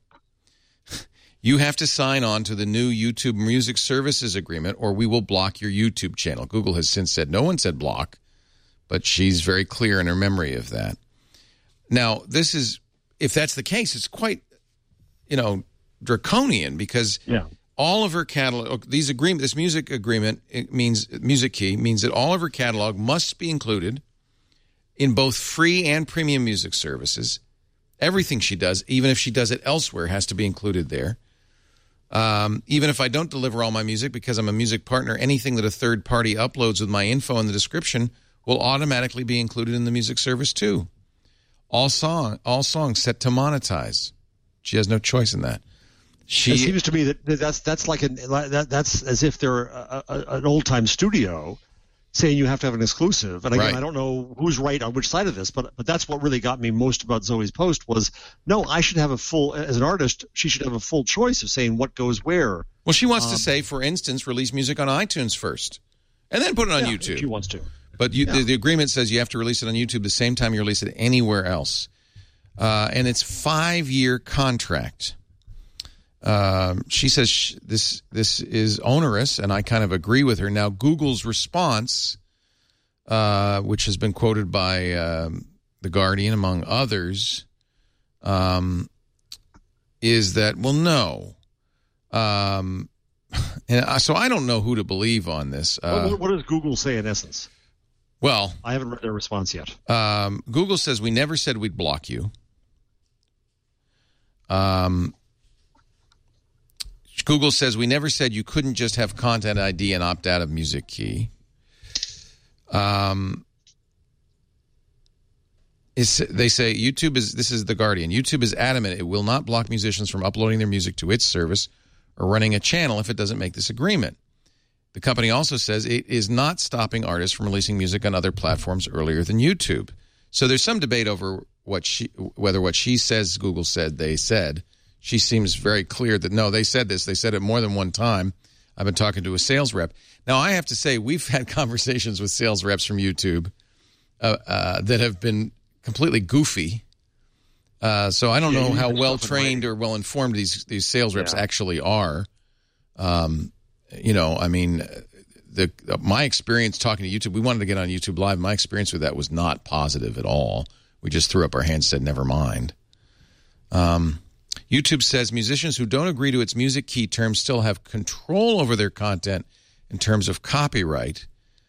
you have to sign on to the new YouTube Music Services Agreement or we will block your YouTube channel. Google has since said, no one said block, but she's very clear in her memory of that. Now, this is, if that's the case, it's quite, you know, draconian because yeah. all of her catalog, these agreement, this music agreement, it means music key means that all of her catalog must be included in both free and premium music services. Everything she does, even if she does it elsewhere, has to be included there. Um, even if I don't deliver all my music because I'm a music partner, anything that a third party uploads with my info in the description will automatically be included in the music service too. All song, all songs set to monetize. She has no choice in that. She, it seems to me that that's that's like an that, that's as if they're a, a, an old time studio saying you have to have an exclusive. And again, Right. I don't know who's right on which side of this, but but that's what really got me most about Zoe's post was, no, I should have a full, as an artist, she should have a full choice of saying what goes where. Well, she wants Um, to say, for instance, release music on iTunes first and then put it on Yeah, YouTube. if she wants to. But you, Yeah. the, the agreement says you have to release it on YouTube the same time you release it anywhere else. Uh, and it's five-year contract. Um, she says sh- this this is onerous, and I kind of agree with her. Now, Google's response, uh, which has been quoted by um, The Guardian, among others, um, is that, well, no. Um, and I, so I don't know who to believe on this. Uh, what, what does Google say in essence? well, I haven't read their response yet. Um, Google says we never said we'd block you. Um, Google says we never said you couldn't just have Content I D and opt out of Music Key. Um, is, they say YouTube is, this is The Guardian, YouTube is adamant it will not block musicians from uploading their music to its service or running a channel if it doesn't make this agreement. The company also says it is not stopping artists from releasing music on other platforms earlier than YouTube. So there's some debate over what she, whether what she says Google said they said. She seems very clear that, no, they said this. They said it more than one time. I've been talking to a sales rep. Now, I have to say, we've had conversations with sales reps from YouTube uh, uh, that have been completely goofy. Uh, so I don't Yeah, know you how have well stuff in trained or well informed these, these sales reps Yeah. actually are. Um, you know, I mean, the my experience talking to YouTube, we wanted to get on YouTube Live. My experience with that was not positive at all. We just threw up our hands and said, never mind. Um, YouTube says musicians who don't agree to its Music Key terms still have control over their content in terms of copyright.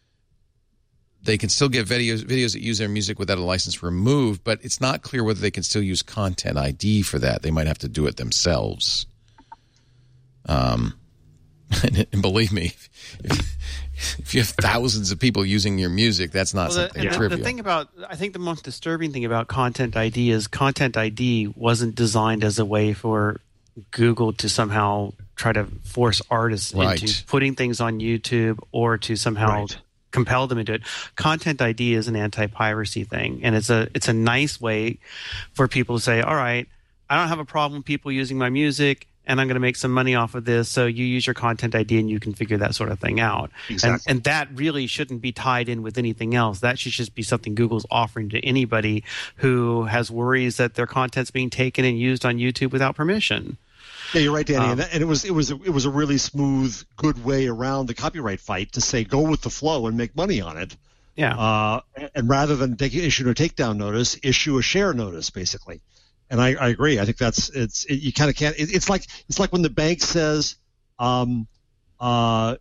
They can still get videos, videos that use their music without a license removed, but it's not clear whether they can still use Content I D for that. They might have to do it themselves. Um, and, and believe me, if, if you have thousands of people using your music, that's not Well, the, something and the- trivial. the thing about, I think the most disturbing thing about Content I D is Content I D wasn't designed as a way for Google to somehow try to force artists Right. into putting things on YouTube or to somehow Right. compel them into it. Content I D is an anti-piracy thing, and it's a it's a nice way for people to say, all right, I don't have a problem with people using my music, and I'm going to make some money off of this, so you use your Content I D and you can figure that sort of thing out. Exactly. And, and that really shouldn't be tied in with anything else. That should just be something Google's offering to anybody who has worries that their content's being taken and used on YouTube without permission. Yeah, you're right, Danny. Um, and, that, and it was it was a, it was a really smooth, good way around the copyright fight to say go with the flow and make money on it. Yeah. Uh, and rather than take, issue a takedown notice, issue a share notice, basically. And I, I agree. I think that's it's it, you kind of can't. It, it's like it's like when the bank says, um, uh,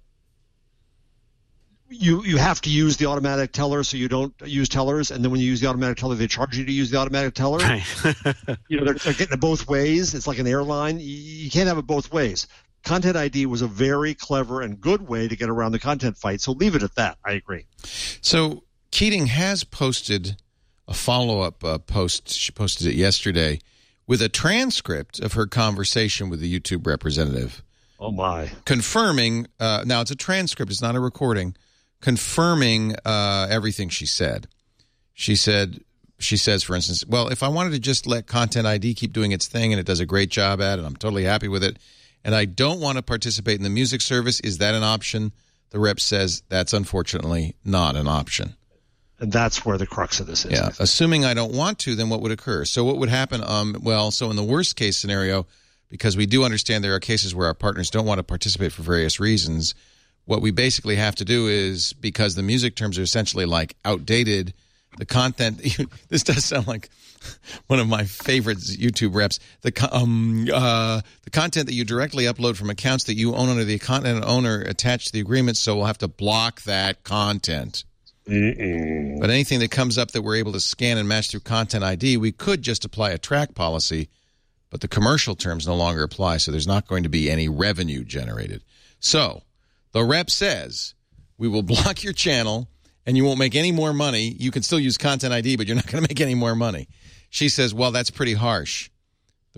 you you have to use the automatic teller, so you don't use tellers, and then when you use the automatic teller, they charge you to use the automatic teller. Right. You know, they're, they're getting it both ways. It's like an airline. You, you can't have it both ways. Content I D was a very clever and good way to get around the content fight. So leave it at that. I agree. So Keating has posted a follow-up uh, post. She posted it yesterday with a transcript of her conversation with the YouTube representative, Oh my! confirming. Uh, now it's a transcript; it's not a recording. Confirming uh, everything she said. She said, she says, for instance, well, if I wanted to just let Content I D keep doing its thing, and it does a great job at it, and I'm totally happy with it, and I don't want to participate in the music service, is that an option? The rep says that's unfortunately not an option. And that's where the crux of this is. Yeah. Assuming I don't want to, then what would occur? So what would happen? Um, well, so in the worst case scenario, because we do understand there are cases where our partners don't want to participate for various reasons, what we basically have to do is, because the music terms are essentially like outdated, the content, this does sound like one of my favorite YouTube reps, the um uh the content that you directly upload from accounts that you own under the content owner attached to the agreement, so we'll have to block that content. Mm-mm. But anything that comes up that we're able to scan and match through Content I D, we could just apply a track policy, but the commercial terms no longer apply, so there's not going to be any revenue generated. So the rep says, we will block your channel and you won't make any more money. You can still use Content I D, but you're not going to make any more money. She says, well, that's pretty harsh. The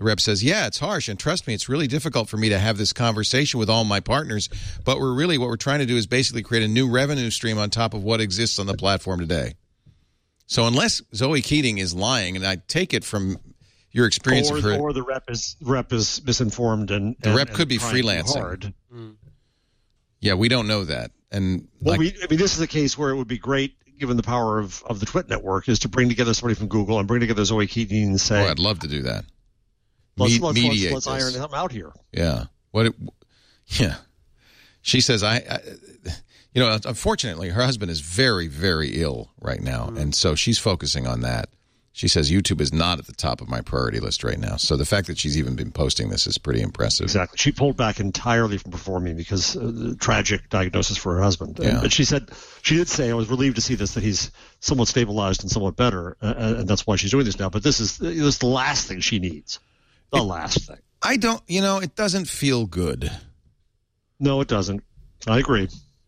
The rep says, yeah, it's harsh, and trust me, it's really difficult for me to have this conversation with all my partners, but we're really, what we're trying to do is basically create a new revenue stream on top of what exists on the platform today. So unless Zoe Keating is lying, and I take it from your experience or, of her... Or the rep is rep is misinformed and... The and, rep could be freelancing. Hard. Mm. Yeah, we don't know that. And well, like, we, I mean, this is a case where it would be great, given the power of, of the Twit network, is to bring together somebody from Google and bring together Zoe Keating and say... Oh, I'd love to do that. Let's, Me- let's, mediate let's, let's this. iron something out here. Yeah. What? It, yeah. She says, I, I, you know, unfortunately, her husband is very, very ill right now. Mm. And so she's focusing on that. She says YouTube is not at the top of my priority list right now. So the fact that she's even been posting this is pretty impressive. Exactly. She pulled back entirely from performing because uh, the tragic diagnosis for her husband. Yeah. But she said, she did say, I was relieved to see this, that he's somewhat stabilized and somewhat better. Uh, and that's why she's doing this now. But this is, this is the last thing she needs. The it, last thing. I don't, you know, it doesn't feel good. No, it doesn't. I agree.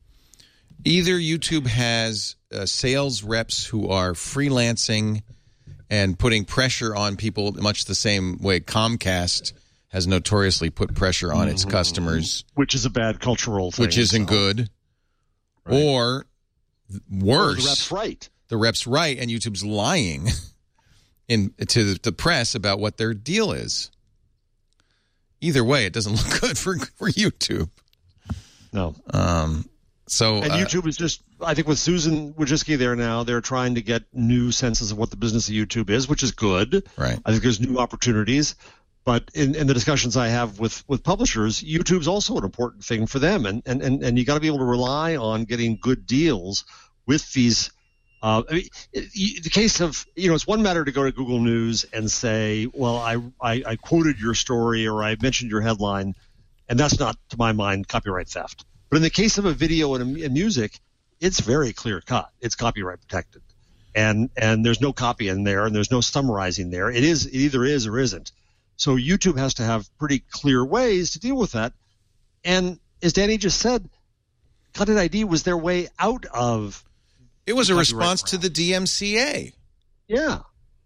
Either YouTube has uh, sales reps who are freelancing and putting pressure on people much the same way Comcast has notoriously put pressure on its customers. Which is a bad cultural thing. Which isn't so. good. Right. Or worse. Or the rep's right. The rep's right, and YouTube's lying in to the press about what their deal is. Either way, it doesn't look good for, for YouTube. No. Um, so And uh, YouTube is just, I think with Susan Wojcicki there now, they're trying to get new senses of what the business of YouTube is, which is good. Right. I think there's new opportunities. But in, in the discussions I have with, with publishers, YouTube's also an important thing for them. And, and, and, and you got to be able to rely on getting good deals with these. Uh, I mean, the case of, you know, it's one matter to go to Google News and say, well, I, I, I quoted your story or I mentioned your headline, and that's not, to my mind, copyright theft. But in the case of a video and, a, and music, it's very clear cut. It's copyright protected. And and there's no copy in there, and there's no summarizing there. It is it either is or isn't. So YouTube has to have pretty clear ways to deal with that. And as Danny just said, Content I D was their way out of It was a response to the D M C A. Yeah.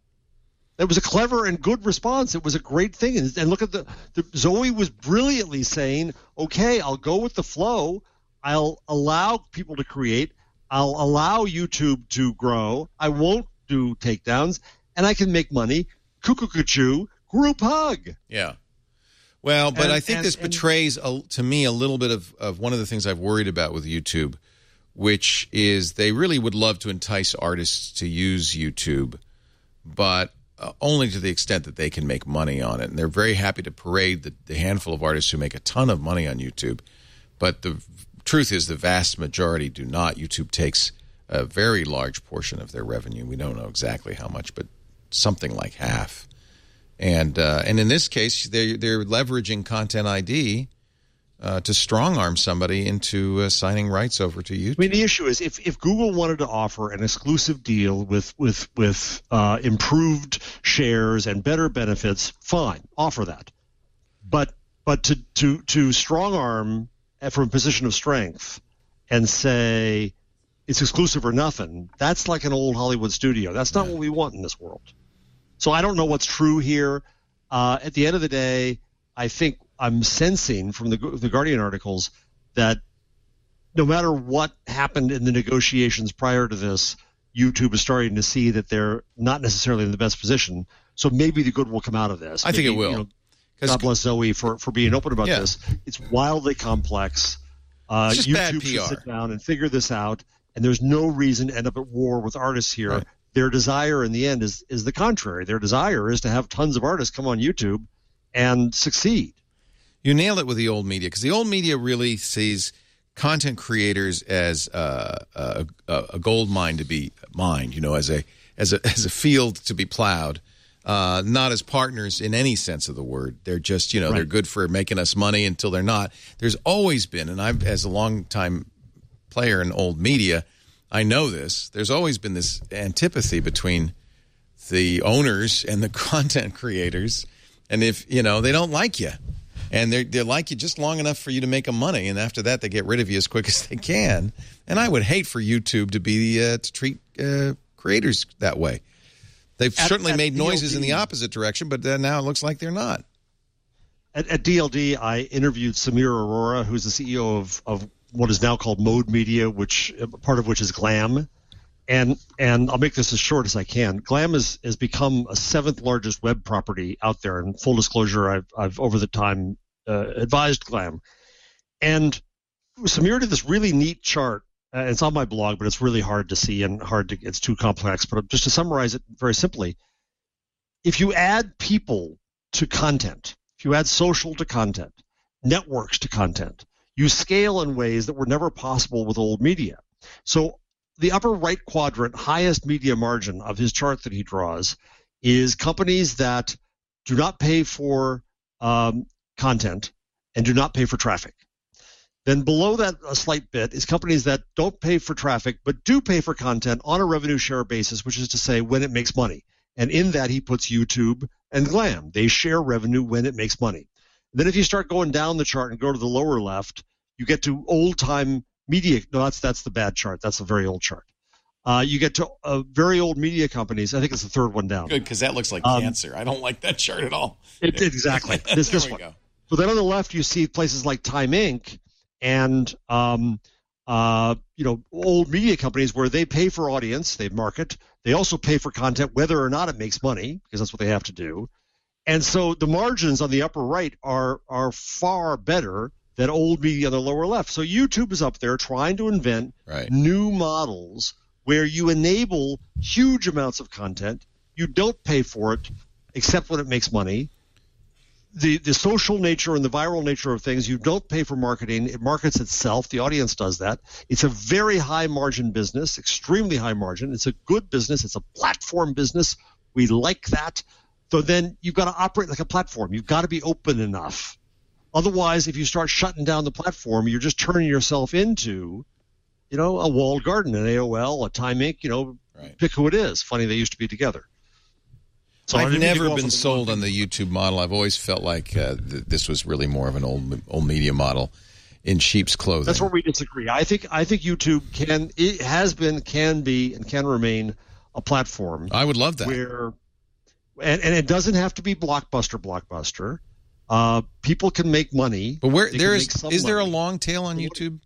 It was a clever and good response. It was a great thing. And, and look at the, the Zoe was brilliantly saying, okay, I'll go with the flow. I'll allow people to create. I'll allow YouTube to grow. I won't do takedowns. And I can make money. Cuckoo-cuckoo, group hug. Yeah. Well, but and, I think and, this and, betrays, a, to me, a little bit of, of one of the things I've worried about with YouTube, which is they really would love to entice artists to use YouTube, but uh, only to the extent that they can make money on it. And they're very happy to parade the, the handful of artists who make a ton of money on YouTube. But the truth is the vast majority do not. YouTube takes a very large portion of their revenue. We don't know exactly how much, but something like half. And uh, and in this case, they're, they're leveraging Content I D Uh, to strong-arm somebody into uh, signing rights over to YouTube. I mean, the issue is if, if Google wanted to offer an exclusive deal with with with uh, improved shares and better benefits, fine, offer that. But but to to to strong-arm from a position of strength and say it's exclusive or nothing, that's like an old Hollywood studio. That's not yeah. what we want in this world. So I don't know what's true here. Uh, at the end of the day, I think I'm sensing from the the Guardian articles that no matter what happened in the negotiations prior to this, YouTube is starting to see that they're not necessarily in the best position. So maybe the good will come out of this. I maybe, think it will. You know, God bless Zoe for, for being open about yeah. this. It's wildly complex. Uh, it's just YouTube bad P R. should sit down and figure this out, and there's no reason to end up at war with artists here. Right. Their desire in the end is is the contrary. Their desire is to have tons of artists come on YouTube and succeed. You nailed it with the old media, because the old media really sees content creators as uh, a, a gold mine to be mined, you know, as a as a as a field to be plowed, uh, not as partners in any sense of the word. They're just, you know, right. they're good for making us money until they're not. There's always been, and I've as a longtime player in old media, I know this. There's always been this antipathy between the owners and the content creators, and if you know they don't like you. And they they like you just long enough for you to make them money, and after that, they get rid of you as quick as they can. And I would hate for YouTube to be uh, to treat uh, creators that way. They've At- certainly at made noises D L D in the opposite direction, but then now it looks like they're not. At, at D L D, I interviewed Samir Arora, who's the C E O of, of what is now called Mode Media, which part of which is Glam. And and I'll make this as short as I can. Glam has, has become a seventh largest web property out there. And full disclosure, I've, I've over the time uh, advised Glam. And Samir did this really neat chart. Uh, it's on my blog, but it's really hard to see and hard to, it's too complex. But just to summarize it very simply, if you add people to content, if you add social to content, networks to content, you scale in ways that were never possible with old media. So the upper right quadrant, highest media margin of his chart that he draws, is companies that do not pay for um, content and do not pay for traffic. Then below that, a slight bit, is companies that don't pay for traffic but do pay for content on a revenue share basis, which is to say when it makes money. And in that, he puts YouTube and Glam. They share revenue when it makes money. And then if you start going down the chart and go to the lower left, you get to old-time media. No, that's that's the bad chart. That's a very old chart. Uh, you get to uh, very old media companies. I think it's the third one down. Good, because that looks like um, cancer. I don't like that chart at all. It, exactly. This, there this we one. go. So then on the left, you see places like Time Incorporated and um, uh, you know, old media companies where they pay for audience, they market. They also pay for content, whether or not it makes money, because that's what they have to do. And so the margins on the upper right are are far better than old media on the lower left. So YouTube is up there trying to invent right. new models where you enable huge amounts of content. You don't pay for it except when it makes money. The the social nature and the viral nature of things, you don't pay for marketing. It markets itself. The audience does that. It's a very high margin business, extremely high margin. It's a good business. It's a platform business. We like that. So then you've got to operate like a platform. You've got to be open enough. Otherwise, if you start shutting down the platform, you're just turning yourself into, you know, a walled garden, an A O L, a Time Incorporated, you know, right. Pick who it is. Funny, they used to be together. So I've never been sold on the YouTube model. I've always felt like uh, th- this was really more of an old old media model in sheep's clothing. That's where we disagree. I think I think YouTube can, it has been, can be, and can remain a platform. I would love that. Where, and, and it doesn't have to be blockbuster, blockbuster. Uh, people can make money. But where They there can is make some is there a money. long tail on YouTube?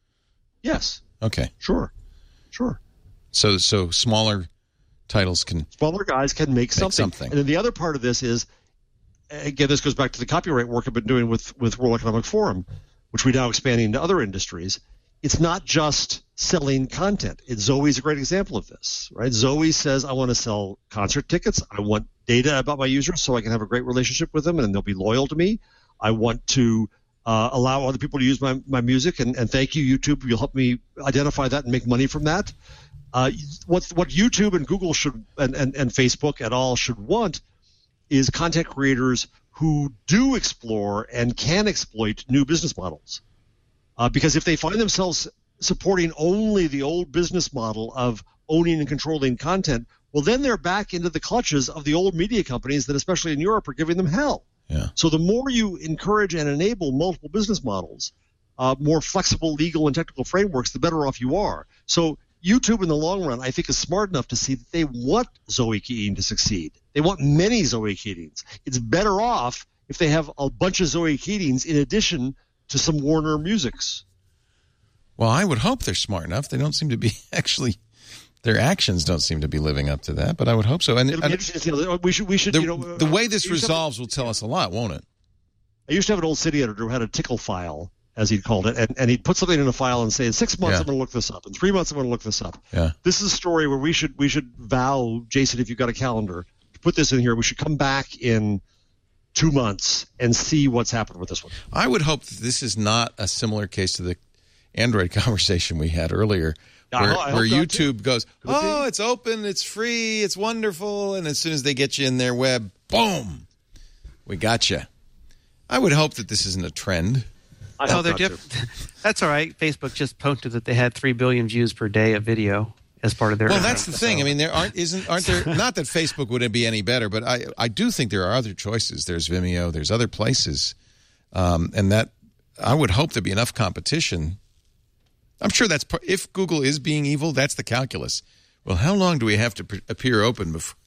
Yes. Okay. Sure. Sure. So so smaller titles can Smaller guys can make something. something. And then the other part of this is, again, this goes back to the copyright work I've been doing with, with World Economic Forum, which we now expanding into other industries. It's not just selling content. It's Zoe's a great example of this, right? Zoe says, I want to sell concert tickets. I want data about my users so I can have a great relationship with them and they'll be loyal to me. I want to uh, allow other people to use my, my music, and, and thank you, YouTube. You'll help me identify that and make money from that. Uh, what what YouTube and Google should and, and, and Facebook et al. Should want is content creators who do explore and can exploit new business models. Uh, because if they find themselves supporting only the old business model of owning and controlling content, well, then they're back into the clutches of the old media companies that, especially in Europe, are giving them hell. Yeah. So the more you encourage and enable multiple business models, uh, more flexible legal and technical frameworks, the better off you are. So YouTube in the long run, I think, is smart enough to see that they want Zoe Keating to succeed. They want many Zoe Keatings. It's better off if they have a bunch of Zoe Keatings in addition to some Warner Musics. Well, I would hope they're smart enough. They don't seem to be actually. Their actions don't seem to be living up to that, but I would hope so. And It'll be and interesting. You know, we should, we should, the, you know, the way this I used to have- resolves will tell us a lot, won't it? I used to have an old city editor who had a tickle file, as he'd called it, and, and he'd put something in a file and say, in six months Yeah. I'm going to look this up. In three months I'm going to look this up. Yeah. This is a story where we should we should vow, Jason, if you've got a calendar, to put this in here. We should come back in two months and see what's happened with this one. I would hope that this is not a similar case to the Android conversation we had earlier, I where, ho- I where hope not, YouTube too. goes, Could oh, be. it's open, it's free, it's wonderful, and as soon as they get you in their web, boom, we got you. I would hope that this isn't a trend. I No, hope they're not, too. diff- That's all right. Facebook just posted that they had three billion views per day of video as part of their. Well, that's the thing. I mean, there aren't isn't aren't there? Not that Facebook wouldn't be any better, but I I do think there are other choices. There's Vimeo. There's other places, um, and that I would hope there'd be enough competition. I'm sure that's par- if Google is being evil, that's the calculus. Well, how long do we have to pre- appear open before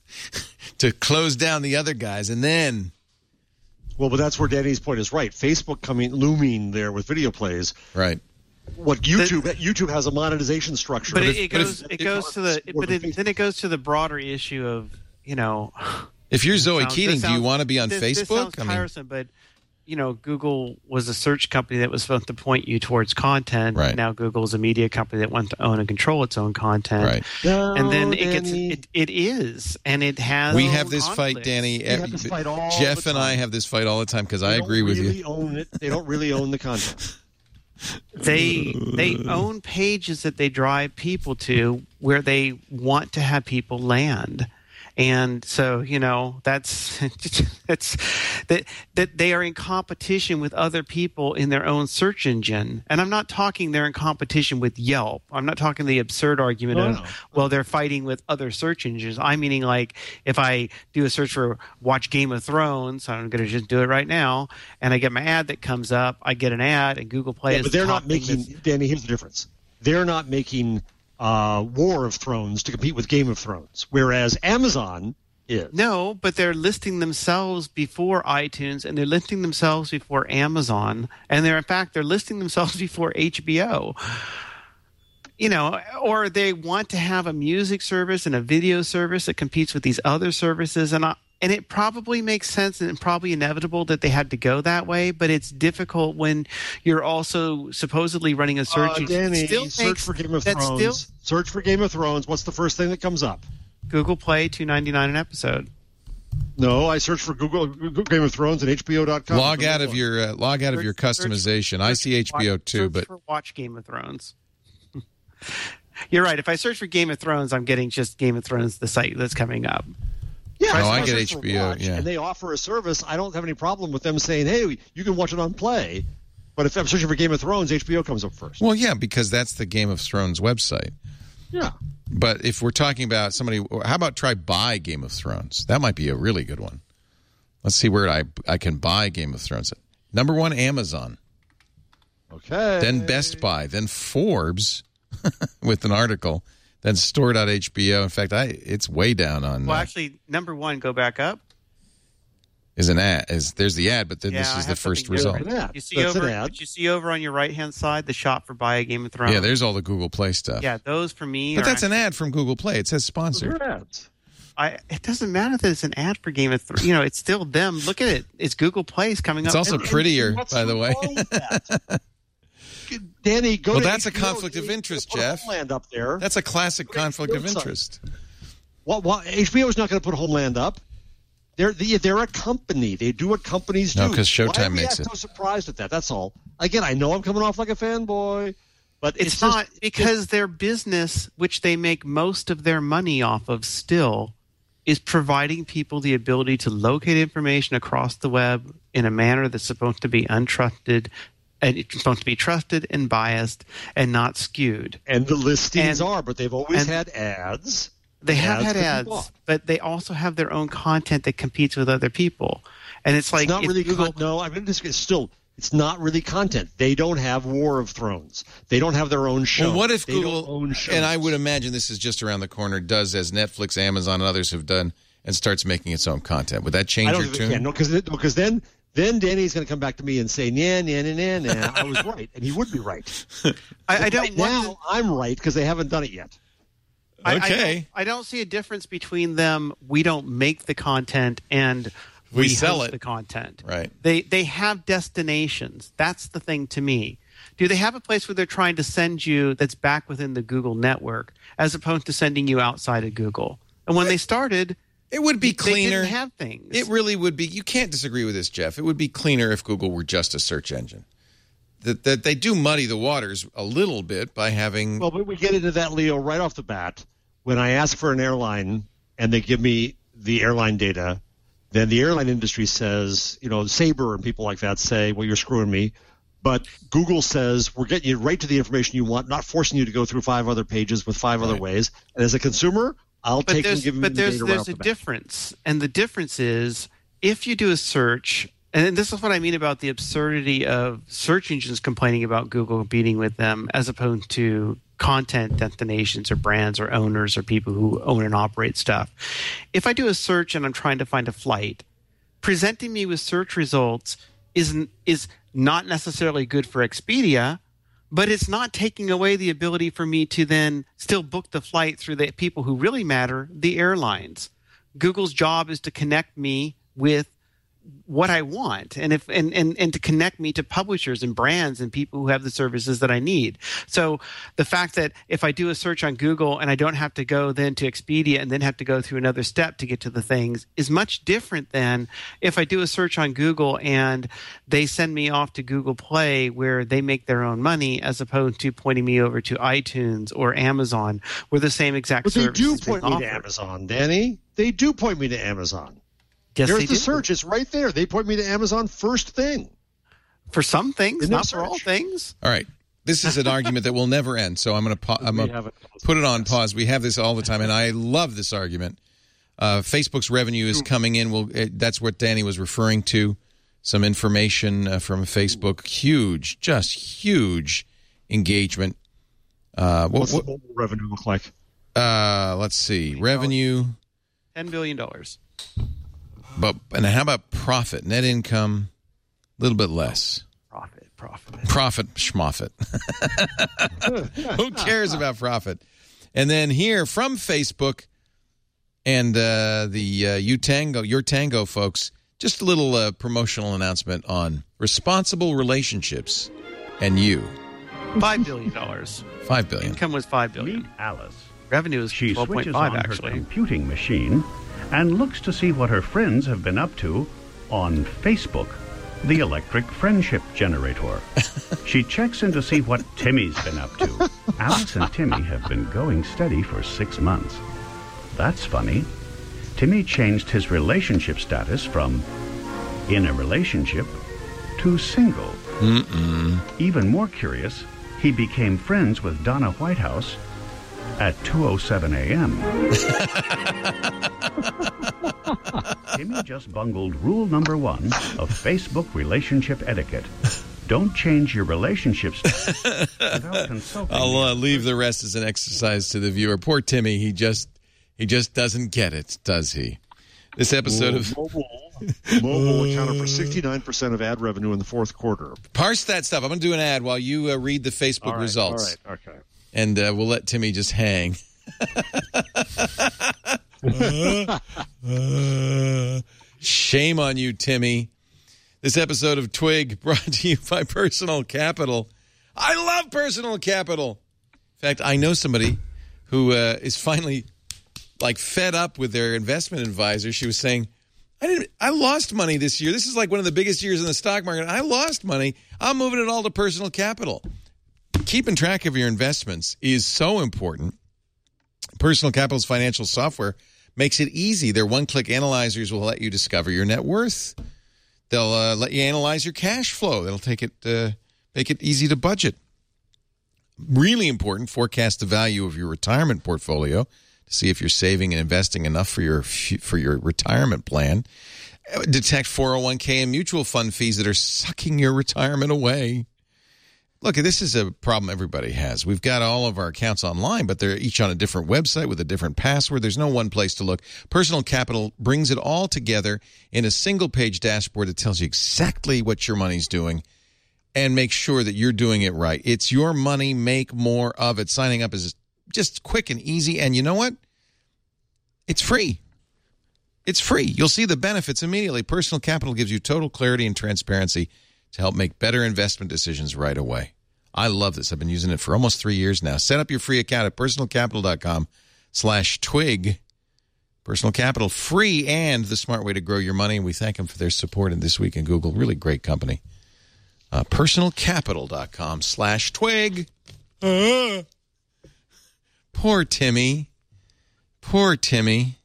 to close down the other guys, and then. Well, but that's where Danny's point is right. Facebook coming looming there with video plays. Right. What YouTube the, YouTube has a monetization structure. But it, if, it goes if, it goes to the but it, then it goes to the broader issue of, you know, if you're Zoe sounds, Keating, sounds, do you want to be on this, Facebook? This sounds I mean, tiresome, but you know, Google was a search company that was supposed to point you towards content. Right. Now Google is a media company that wants to own and control its own content. Right. No, and then it Danny. gets it, it is, and it has. We have this conflicts. fight, Danny. We have this fight all Jeff the and I time. have this fight all the time because I They agree don't with really you. Own it. They don't really own the content. They they own pages that they drive people to where they want to have people land. And so, you know, that's that's that that they are in competition with other people in their own search engine. And I'm not talking they're in competition with Yelp. I'm not talking the absurd argument No, of, no. well, they're fighting with other search engines. I'm meaning like if I do a search for watch Game of Thrones, I'm going to just do it right now, and I get my ad that comes up, I get an ad, and Google Play Yeah, is but they're the not top thing making. that's- Danny, here's the difference. They're not making uh, War of Thrones to compete with Game of Thrones, whereas Amazon is. No, but they're listing themselves before iTunes, and they're listing themselves before Amazon, and they're in fact they're listing themselves before H B O. You know, or they want to have a music service and a video service that competes with these other services, and I, and it probably makes sense and probably inevitable that they had to go that way. But it's difficult when you're also supposedly running a search. Uh, engine. Danny, Still search makes- for Game of that Thrones. Still, Search for Game of Thrones. What's the first thing that comes up? Google Play two ninety-nine an episode. No, I search for Google, Google Game of Thrones and H B O dot com. Log out of your uh, log out of Search- your search- customization. I search see for H B O watch- too, search but for watch Game of Thrones. You're right. If I search for Game of Thrones, I'm getting just Game of Thrones, the site that's coming up. Yeah, No, if I get search for H B O, watch yeah. And they offer a service. I don't have any problem with them saying, "Hey, you can watch it on Play." But if I'm searching for Game of Thrones, H B O comes up first. well, yeah, because that's the Game of Thrones website. Yeah. But if we're talking about somebody, how about try buy Game of Thrones? That might be a really good one. Let's see where I I can buy Game of Thrones. Number one, Amazon. Okay. Then Best Buy. Then Forbes with an article. Then store dot H B O. In fact, I it's way down on. Well, uh, actually, number one, go back up. is an ad. Is there's the ad, but then Yeah, this I is the have first something result. different. An ad. You see That's over, an ad. did you see over on your right hand side the shop for buy a Game of Thrones? Yeah, there's all the Google Play stuff. yeah, those for me. But are that's an actually- ad from Google Play. It says sponsored. They're ads. I, it doesn't matter that it's an ad for Game of Thrones. You know, it's still them. Look at it. It's Google Play's coming It's up. also And- and prettier, what's by the way. wrong with that? Danny, go Well, to that's a H B O. conflict of They- interest, they put Jeff. Homeland up there. That's a classic Great conflict of website. interest. What, what, H B O is not going to put Homeland up. They're the, they're a company. They do what companies No, do. 'cause Showtime Why are we makes act it. so surprised at that? That's all. Again, I know I'm coming off like a fanboy, but It's, it's, not just, because their business, which they make most of their money off of still, is providing people the ability to locate information across the web in a manner that's supposed to be untrusted and it's supposed to be trusted and biased and not skewed. and the listings and- are, but they've always and- had ads. They have Ads had that you ads, bought. but they also have their own content that competes with other people. And it's like It's not if really Google, con- no. I mean, it's it's still. It's not really content. They don't have War of Thrones. They don't have their own show. Well, what if They don't Google, own shows. and I would imagine this is just around the corner, does as Netflix, Amazon, and others have done, and starts making its own content? Would that change I don't your think they tune? can. No, because because then then Danny's going to come back to me and say, "Nah, nah, nah, nah, nah. I was right," and he would be right. I, I don't Right want now, to- I'm right because they haven't done it yet. I, I Okay. don't, I don't see a difference between them. We don't make the content and We sell host it. the content. Right. They they have destinations. That's the thing to me. Do they have a place where they're trying to send you that's back within the Google network as opposed to sending you outside of Google? And when they started, It would be they cleaner. didn't have things. It really would be. You can't disagree with this, Jeff. It would be cleaner if Google were just a search engine. That that they do muddy the waters a little bit by having. Well, but we get into that, Leo, right off the bat. When I ask for an airline and they give me the airline data, then the airline industry says, you know, Sabre and people like that say, well, you're screwing me. But Google says, we're getting you right to the information you want, not forcing you to go through five other pages with five other Right. ways. And as a consumer, I'll but take and there's, give you but the there's data right there's off a the bat. difference, and the difference is if you do a search And this is what I mean about the absurdity of search engines complaining about Google competing with them as opposed to content destinations or brands or owners or people who own and operate stuff. If I do a search and I'm trying to find a flight, presenting me with search results is, is not necessarily good for Expedia, but it's not taking away the ability for me to then still book the flight through the people who really matter, the airlines. Google's job is to connect me with what I want and if and, and and to connect me to publishers and brands and people who have the services that I need. So the fact that if I do a search on Google and I don't have to go then to Expedia and then have to go through another step to get to the things is much different than if I do a search on Google and they send me off to Google Play where they make their own money as opposed to pointing me over to iTunes or Amazon where the same exact but they service do is being point me offered. to Amazon, Danny. They do point me to Amazon. Yes, There's they the do. search. It's right there. They point me to Amazon first thing. For some things, In their not for all search. things. All right. This is an argument that will never end, so I'm going to pa- I'm We gonna have it. put it on pause. We have this all the time, and I love this argument. Uh, Facebook's revenue is coming in. Well, it, that's what Danny was referring to. Some information uh, from Facebook. Huge, just huge engagement. Uh, what, What's what, the mobile revenue look like? uh, let's see. Revenue. ten billion dollars. But and how about profit? Net income, a little bit less. Profit, profit. Profit, schmoffit. Who cares about profit? And then here from Facebook and uh, the uh, Utango, Your Tango folks, just a little uh, promotional announcement on responsible relationships and you. Five billion dollars. Five billion. Income was five billion. Meet Alice. Revenue is She twelve point switches five on actually. her computing machine and looks to see what her friends have been up to on Facebook, the electric friendship generator. She checks in to see what Timmy's been up to. Alice and Timmy have been going steady for six months. That's funny. Timmy changed his relationship status from in a relationship to single. Mm-mm. Even more curious, he became friends with Donna Whitehouse at two oh seven a.m. Timmy just bungled rule number one of Facebook relationship etiquette. Don't change your relationships without consulting. I'll uh, leave the rest as an exercise to the viewer. Poor Timmy, he just he just doesn't get it, does he? This episode of mobile, mobile accounted for sixty-nine percent of ad revenue in the fourth quarter. Parse that stuff. I'm going to do an ad while you uh, read the Facebook All right, results. All right, okay. And uh, we'll let Timmy just hang. uh, uh, shame on you, Timmy. This episode of Twig brought to you by Personal Capital. I love Personal Capital. In fact, I know somebody who uh, is finally like fed up with their investment advisor. She was saying, I didn't. I lost money this year. This is like one of the biggest years in the stock market. I lost money. I'm moving it all to Personal Capital. Keeping track of your investments is so important. Personal Capital's financial software makes it easy. Their one-click analyzers will let you discover your net worth. They'll uh, let you analyze your cash flow. They'll take it, uh, make it easy to budget. Really important, forecast the value of your retirement portfolio to see if you're saving and investing enough for your for your retirement plan. Detect four oh one k and mutual fund fees that are sucking your retirement away. Look, this is a problem everybody has. We've got all of our accounts online, but they're each on a different website with a different password. There's no one place to look. Personal Capital brings it all together in a single-page dashboard that tells you exactly what your money's doing and makes sure that you're doing it right. It's your money. Make more of it. Signing up is just quick and easy. And you know what? It's free. It's free. You'll see the benefits immediately. Personal Capital gives you total clarity and transparency to help make better investment decisions right away. I love this. I've been using it for almost three years now. Set up your free account at personalcapital.com slash twig. Personal Capital, free and the smart way to grow your money. And we thank them for their support in This Week in Google. Really great company. Uh, personalcapital.com slash twig. Uh, poor Timmy. Poor Timmy.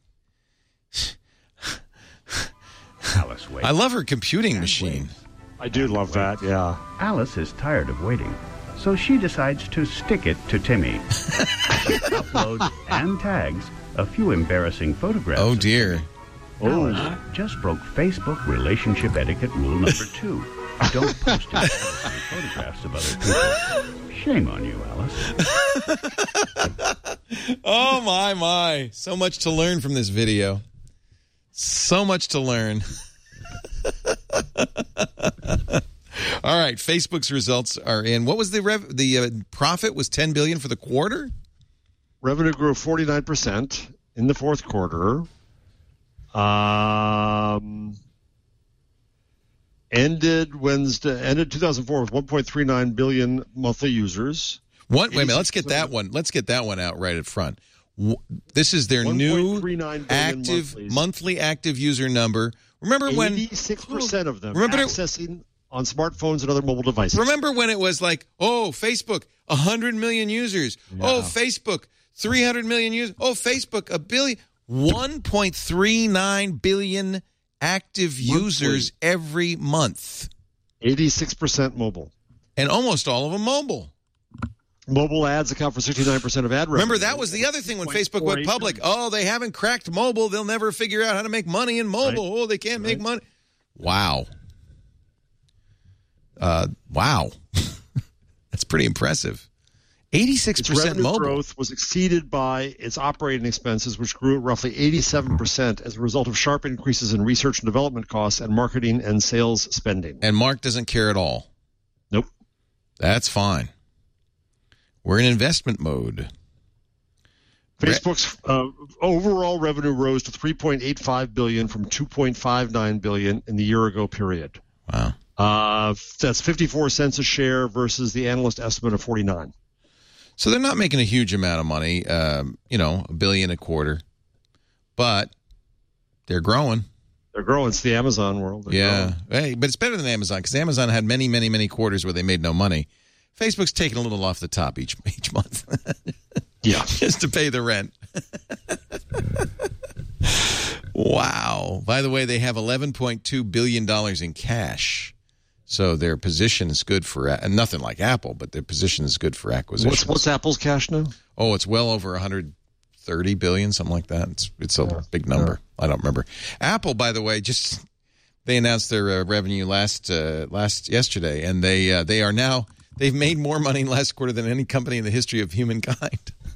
Alice waits. I love her computing machine. I do love that, yeah. Alice is tired of waiting, so she decides to stick it to Timmy. She uploads and tags a few embarrassing photographs. Oh, of dear. Timmy. Oh, I just broke Facebook relationship etiquette rule number two. Don't post embarrassing photographs of other people. Shame on you, Alice. Oh, my, my. So much to learn from this video. So much to learn. All right, Facebook's results are in. What was the rev- the uh, profit was ten billion dollars for the quarter? Revenue grew forty-nine percent in the fourth quarter. Um, ended Wednesday, ended two thousand four with one point three nine billion monthly users. What? Wait a minute. Let's get that one. Let's get that one out right at front. This is their new active monthlies. monthly active user number. Remember when eighty-six percent of them remember accessing on smartphones and other mobile devices. Remember when it was like, oh, Facebook, one hundred million users. Yeah. Oh, Facebook, three hundred million users. Oh, Facebook, a billion. one point three nine billion active monthly. Users every month. eighty-six percent mobile. And almost all of them mobile. Mobile ads account for sixty-nine percent of ad revenue. Remember, that was the other thing when Facebook went public. Oh, they haven't cracked mobile. They'll never figure out how to make money in mobile. Right. Oh, they can't right. make money. Wow. Uh, wow. That's pretty impressive. eighty-six percent its revenue mobile growth was exceeded by its operating expenses, which grew at roughly eighty-seven percent as a result of sharp increases in research and development costs and marketing and sales spending. And Mark doesn't care at all. Nope. That's fine. We're in investment mode. Facebook's uh, overall revenue rose to three point eight five billion dollars from two point five nine billion dollars in the year-ago period. Wow. Uh, that's fifty-four cents a share versus the analyst estimate of forty-nine. So they're not making a huge amount of money, um, you know, a billion a quarter, but they're growing. They're growing. It's the Amazon world. They're yeah. growing. Hey, but it's better than Amazon because Amazon had many, many, many quarters where they made no money. Facebook's taking a little off the top each each month. Yeah. Just to pay the rent. Wow. By the way, they have eleven point two billion dollars in cash. So their position is good for, and nothing like Apple, but their position is good for acquisitions. What's, what's Apple's cash now? Oh, it's well over one hundred thirty billion dollars, something like that. It's it's a yeah. big number. Yeah. I don't remember. Apple, by the way, just they announced their uh, revenue last uh, last yesterday, and they uh, they are now they've made more money last quarter than any company in the history of humankind.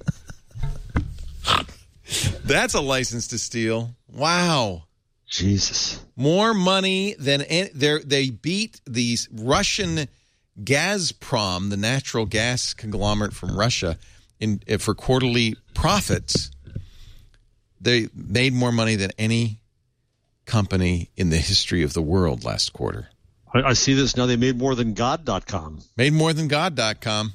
That's a license to steal. Wow. Jesus. More money than any, they beat the Russian Gazprom, the natural gas conglomerate from Russia, in for quarterly profits. They made more money than any company in the history of the world last quarter. I, I see this now. They made more than God dot com. Made more than God dot com.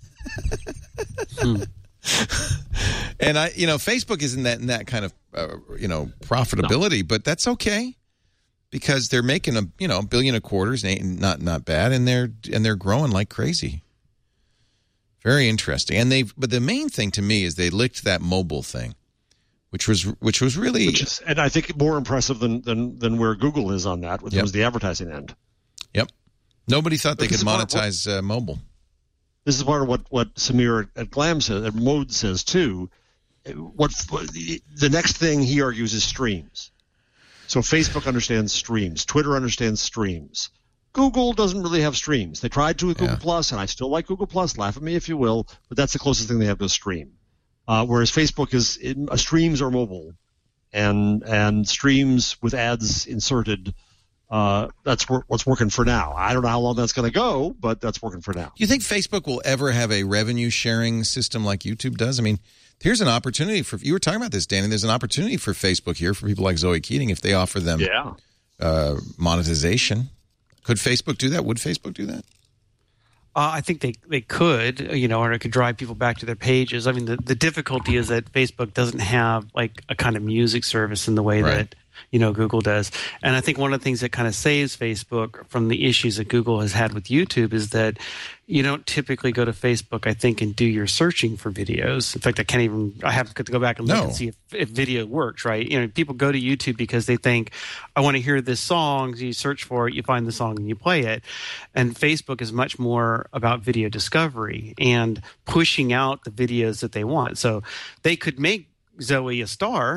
hmm. And I, you know, Facebook isn't that in that kind of, uh, you know, profitability, no. But that's okay because they're making a, you know, a billion a quarter is not not bad, and they're and they're growing like crazy. Very interesting, and they. But the main thing to me is they licked that mobile thing, which was which was really, which is, and I think more impressive than than than where Google is on that, which yep. was the advertising end. Yep. Nobody thought but they could monetize what, uh, mobile. This is part of what, what Samir at Glam says, at Mode says too. What, what the next thing he argues is streams. So Facebook understands streams. Twitter understands streams. Google doesn't really have streams. They tried to with Google yeah. Plus, and I still like Google Plus. Laugh at me if you will, but that's the closest thing they have to a stream. Uh, whereas Facebook is it, uh, streams are mobile, and and streams with ads inserted. Uh, that's wor- what's working for now. I don't know how long that's going to go, but that's working for now. Do you think Facebook will ever have a revenue sharing system like YouTube does? I mean, here's an opportunity for, you were talking about this, Danny, there's an opportunity for Facebook here for people like Zoe Keating if they offer them yeah. uh, monetization. Could Facebook do that? Would Facebook do that? Uh, I think they, they could, you know, or it could drive people back to their pages. I mean, the, the difficulty is that Facebook doesn't have like a kind of music service in the way right. that, you know, Google does. And I think one of the things that kind of saves Facebook from the issues that Google has had with YouTube is that you don't typically go to Facebook, I think, and do your searching for videos. In fact, I can't even, I have to go back and look no. and see if, if video works, right? You know, people go to YouTube because they think, I want to hear this song. So you search for it, you find the song, and you play it. And Facebook is much more about video discovery and pushing out the videos that they want. So they could make Zoe a star,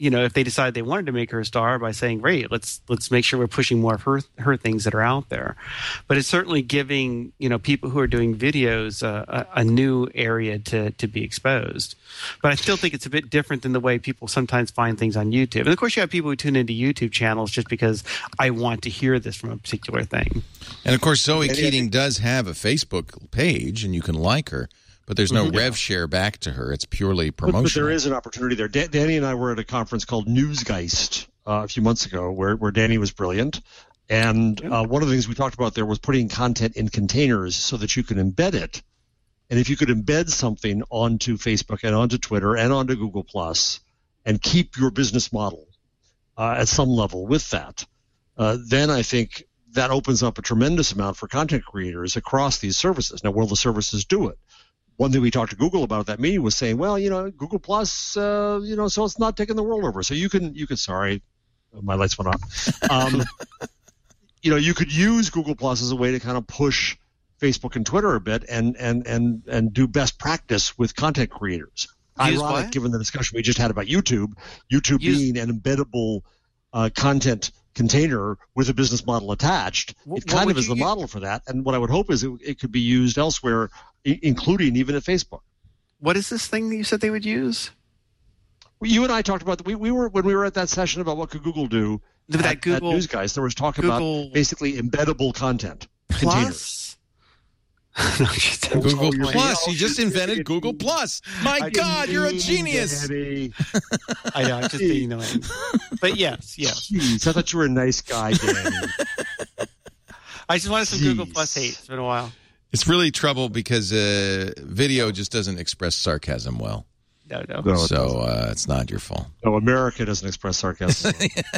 you know, if they decide they wanted to make her a star by saying, great, let's let's make sure we're pushing more of her her things that are out there. But it's certainly giving, you know, people who are doing videos uh, a, a new area to to be exposed. But I still think it's a bit different than the way people sometimes find things on YouTube. And of course, you have people who tune into YouTube channels just because I want to hear this from a particular thing. And of course, Zoe Keating does have a Facebook page, and you can like her. But there's no mm-hmm. rev share back to her. It's purely promotional. But, but there is an opportunity there. Da- Danny and I were at a conference called Newsgeist uh, a few months ago where, where Danny was brilliant. And uh, one of the things we talked about there was putting content in containers so that you can embed it. And if you could embed something onto Facebook and onto Twitter and onto Google Plus and keep your business model uh, at some level with that, uh, then I think that opens up a tremendous amount for content creators across these services. Now, will the services do it? One thing we talked to Google about at that meeting was saying, well, you know, Google Plus, uh, you know, so it's not taking the world over. So you can, you can, sorry, my lights went off. Um, you know, you could use Google Plus as a way to kind of push Facebook and Twitter a bit and and and and do best practice with content creators. Use Ironic, what? given the discussion we just had about YouTube, YouTube Use- being an embeddable uh, content container with a business model attached. What- It kind what of is would the you- model for that. And what I would hope is it, it could be used elsewhere, I- including even at Facebook. What is this thing that you said they would use? Well, you and I talked about we we were when we were at that session about what could Google do. That at, Google- at News Guys, there was talk Google about basically embeddable content containers. Plus? No, just- Google Oh, Plus. yeah. You just invented Google Plus. My I God, you're a didn't, genius. Danny. I know, I'm just being annoying. But yes, yes. Jeez, I thought you were a nice guy, Danny. I just wanted some Jeez. Google Plus hate. It's been a while. It's really trouble because uh, video just doesn't express sarcasm well. No, no. No, it So uh, it's not your fault. No, America doesn't express sarcasm.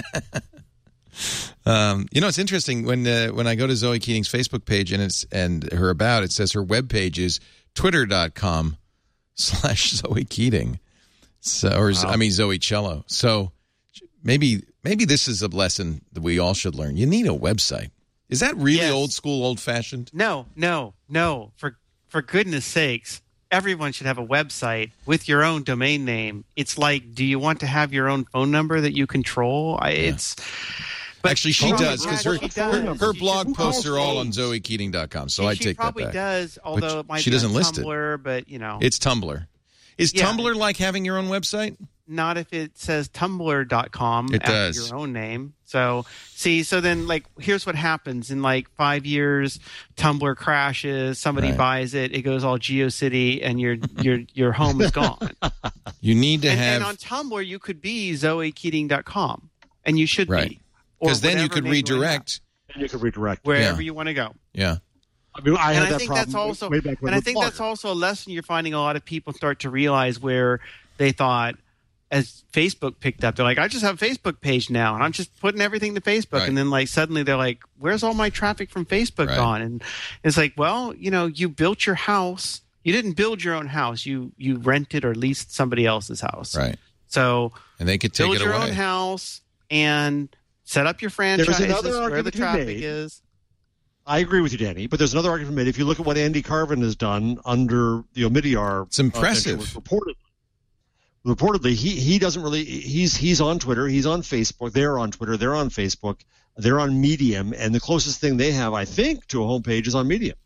Um, you know, it's interesting when uh, when I go to Zoe Keating's Facebook page and it's and her about, it says her webpage is twitter.com slash Zoe Keating. So, or Wow. I mean Zoe Cello. So maybe maybe this is a lesson that we all should learn. You need a website. Is that really Yes. old school, old fashioned? No, no, no. For for goodness sakes, everyone should have a website with your own domain name. It's like, do you want to have your own phone number that you control? I, It's but Actually, she probably- does because her, she her, does. her She blog should- posts are all on calls Zoe Keating dot com. So she, I she take that probably back. does, although it might she be doesn't on list it. Tumblr, but you know, It's Tumblr. Is Yeah. Tumblr like having your own website? not if it says tumblr dot com It after does. your own name. So see, so then like here's what happens in like five years, Tumblr crashes, somebody Right. buys it, it goes all GeoCity, and your your your home is gone. You need to and, have and on Tumblr you could be Zoe Keating dot com, and you should Right. be. Or because then you whatever could name wanna have, redirect. And you can redirect. wherever Yeah. you want to go. Yeah. I mean, I And had I that think problem that's also, way back when and I with think that's Blogger. also a lesson you're finding a lot of people start to realize where they thought, as Facebook picked up, they're like, I just have a Facebook page now, and I'm just putting everything to Facebook, Right. and then like suddenly they're like, where's all my traffic from Facebook Right. gone? And it's like, well, you know, you built your house, you didn't build your own house, you you rented or leased somebody else's house, Right. So And they could take build it your away. own house and set up your franchise another where argument the to be traffic made. is. I agree with you, Danny, but there's another argument made. If you look at what Andy Carvin has done under the Omidyar, It's impressive. Uh, reportedly, reportedly, he he doesn't really. He's he's on Twitter. He's on Facebook. They're on Twitter. They're on Facebook. They're on Medium, and the closest thing they have, I think, to a homepage is on Medium.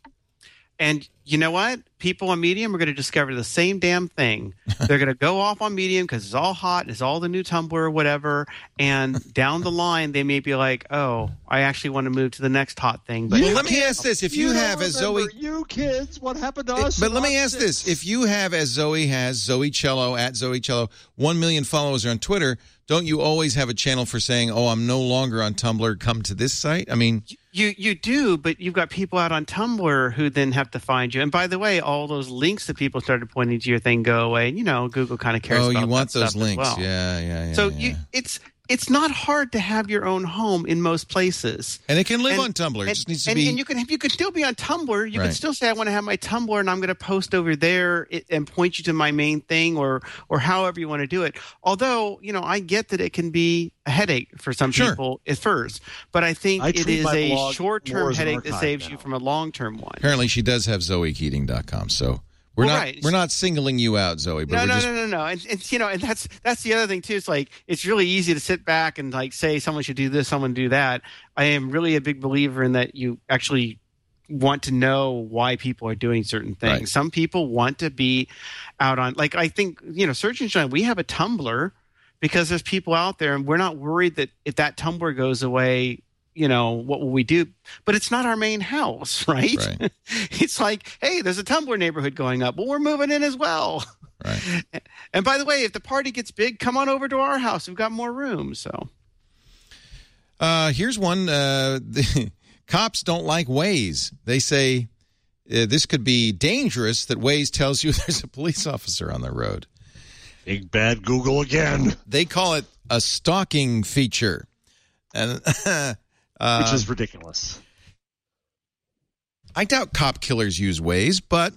And you know what? People on Medium are going to discover the same damn thing. They're going to go off on Medium because it's all hot, it's all the new Tumblr or whatever. And down the line, they may be like, "Oh, I actually want to move to the next hot thing." But Well, let me ask this: If you, don't have as Zoe, remember, you kids, what happened to us? but let me in ask oh this: six? if you have, as Zoe has, Zoe Cello at Zoe Cello, one million followers on Twitter, don't you always have a channel for saying, "Oh, I'm no longer on Tumblr. Come to this site"? I mean, you you do, but you've got people out on Tumblr who then have to find you. And by the way, all those links that people started pointing to your thing go away. And, you know, Google kind of cares oh, about you want that those stuff as links? well. Yeah, yeah, yeah. So yeah. you, it's it's not hard to have your own home in most places. and it can live And- on Tumblr. It and, just needs to and, be. and you can you can still be on Tumblr. You Right. can still say I want to have my Tumblr and I'm going to post over there it, and point you to my main thing or or however you want to do it. Although you know I get that it can be a headache for some Sure. people at first, but I think I it treat is my a blog short more term as an headache that archive saves now. you from a long term one. Apparently, she does have Zoe Keating dot com. So We're well, not right. we're not singling you out, Zoe. But no, we're no, just... no, no, no. And, and you know, and that's that's the other thing too. It's like it's really easy to sit back and like say someone should do this, someone do that. I am really a big believer in that you actually want to know why people are doing certain things. Right. Some people want to be out on, like I think, you know, Search Engine, we have a Tumblr because there's people out there and we're not worried that if that Tumblr goes away, you know, what will we do? But it's not our main house, right? Right. It's like, hey, there's a Tumblr neighborhood going up. Well, we're moving in as well. Right. And by the way, if the party gets big, come on over to our house. We've got more room. So uh, here's one. Uh, the, cops don't like Waze. They say uh, this could be dangerous that Waze tells you there's a police officer on the road. Big bad Google again. They call it a stalking feature. And uh, Which is ridiculous. I doubt cop killers use Waze, but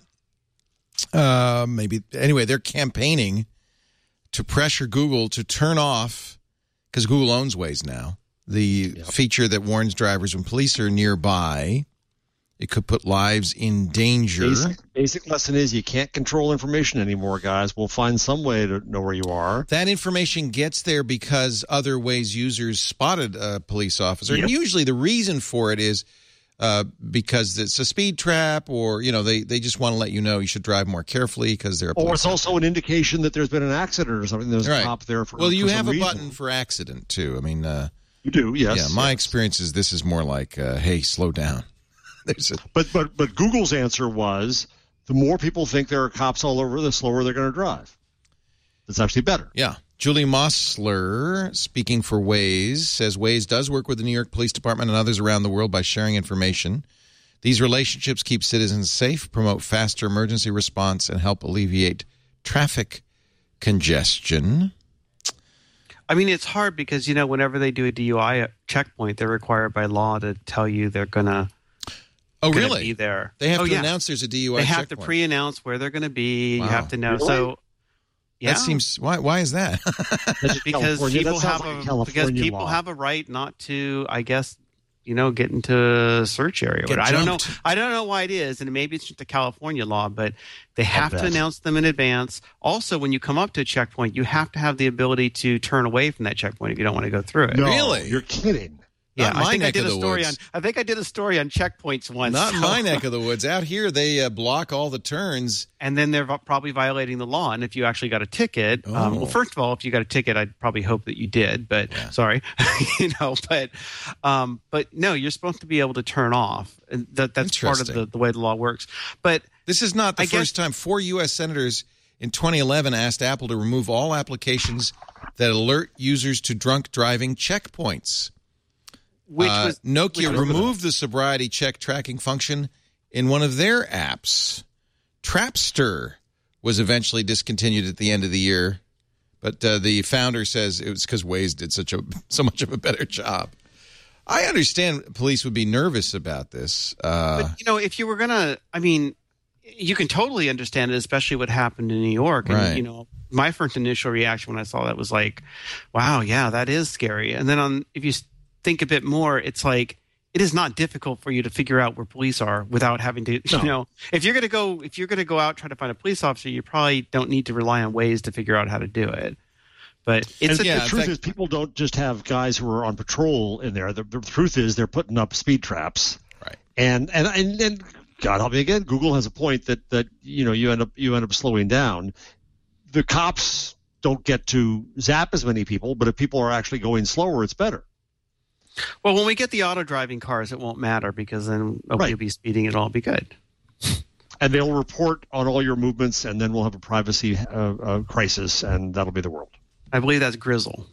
uh, maybe. Anyway, they're campaigning to pressure Google to turn off, because Google owns Waze now, the yep. feature that warns drivers when police are nearby. It could put lives in danger. Basic, basic lesson is you can't control information anymore, guys. We'll find some way to know where you are. That information gets there because other Waze users spotted a police officer. Yep. And usually the reason for it is uh, because it's a speed trap, or, you know, they, they just want to let you know you should drive more carefully because they're a police Or it's also an indication that there's been an accident or something. There's right. a cop there for Well, you for have a reason. button for accident, too. I mean, uh, you do, yes. Yeah, my yes. experience is this is more like, uh, hey, slow down. There's a... But but but Google's answer was the more people think there are cops all over, the slower they're going to drive. That's actually better. Yeah. Julie Mossler, speaking for Waze, says Waze does work with the New York Police Department and others around the world by sharing information. These relationships keep citizens safe, promote faster emergency response, and help alleviate traffic congestion. I mean, it's hard because, you know, whenever they do a D U I checkpoint, they're required by law to tell you they're going to Oh, really? Be there. They have oh, to yeah. announce there's a D U I They have checkpoint. to pre-announce where they're going to be. Wow. You have to know. Really? So, yeah. That seems why? Why is that? because California. people That have like a a because people law. have a right not to, I guess, you know, get into a search area. Get But I don't know. jumped. I don't know why it is, and maybe it's just the California law. But they have to bet. announce them in advance. Also, when you come up to a checkpoint, you have to have the ability to turn away from that checkpoint if you don't want to go through it. No, Really? You're kidding. Yeah, Not I my think I neck did of a the story woods. on. I think I did a story on checkpoints once. Not so- my neck of the woods. Out here, they uh, block all the turns. and then they're probably violating the law. And if you actually got a ticket, um, Oh. well, first of all, if you got a ticket, I'd probably hope that you did. But Yeah. sorry, you know. But um, but no, you're supposed to be able to turn off. And that, that's part of Interesting. the, the way the law works. But This is not the I guess- first time. Four U S senators in twenty eleven asked Apple to remove all applications that alert users to drunk driving checkpoints. which Uh, was Nokia which- removed the sobriety check tracking function in one of their apps. Trapster was eventually discontinued at the end of the year, but uh, the founder says it was because Waze did such a so much of a better job. I understand police would be nervous about this. Uh, But you know, if you were gonna, I mean, you can totally understand it, especially what happened in New York. And Right. you know, my first initial reaction when I saw that was like, "Wow, yeah, that is scary." And then on, if you s- think a bit more, it's like it is not difficult for you to figure out where police are without having to, you know, if you're gonna go, if you're gonna go out try to find a police officer, you probably don't need to rely on Waze to figure out how to do it. But it's And a, yeah, the in truth fact- is, people don't just have guys who are on patrol in there. The, the truth is, they're putting up speed traps. Right. And and and, and God help me again, Google has a point that that you know you end up you end up slowing down. The cops don't get to zap as many people, but if people are actually going slower, it's better. well, when we get the auto driving cars, it won't matter because then nobody Right. will be speeding. It'll all be good. And they'll report on all your movements, and then we'll have a privacy uh, uh, crisis, and that'll be the world. I believe that's Grizzle.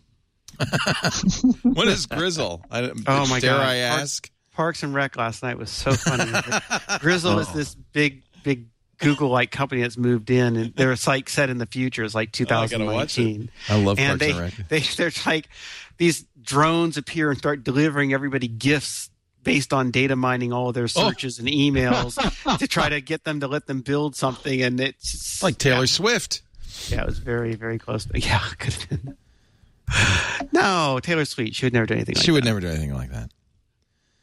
what is Grizzle? I, Oh, my dare God. I Park- ask? Parks and Rec last night was so funny. Grizzle is this big, big Google-like company that's moved in, and their site set in the future is like two thousand nineteen. I love and Parks they, and Rec. they, they're like these drones appear and start delivering everybody gifts based on data mining all of their searches and emails to try to get them to let them build something. And it's just, Like Taylor yeah, Swift. yeah, it was very, very close. To, yeah, it could have been. No, Taylor Swift. She would never do anything like She would that. never do anything like that.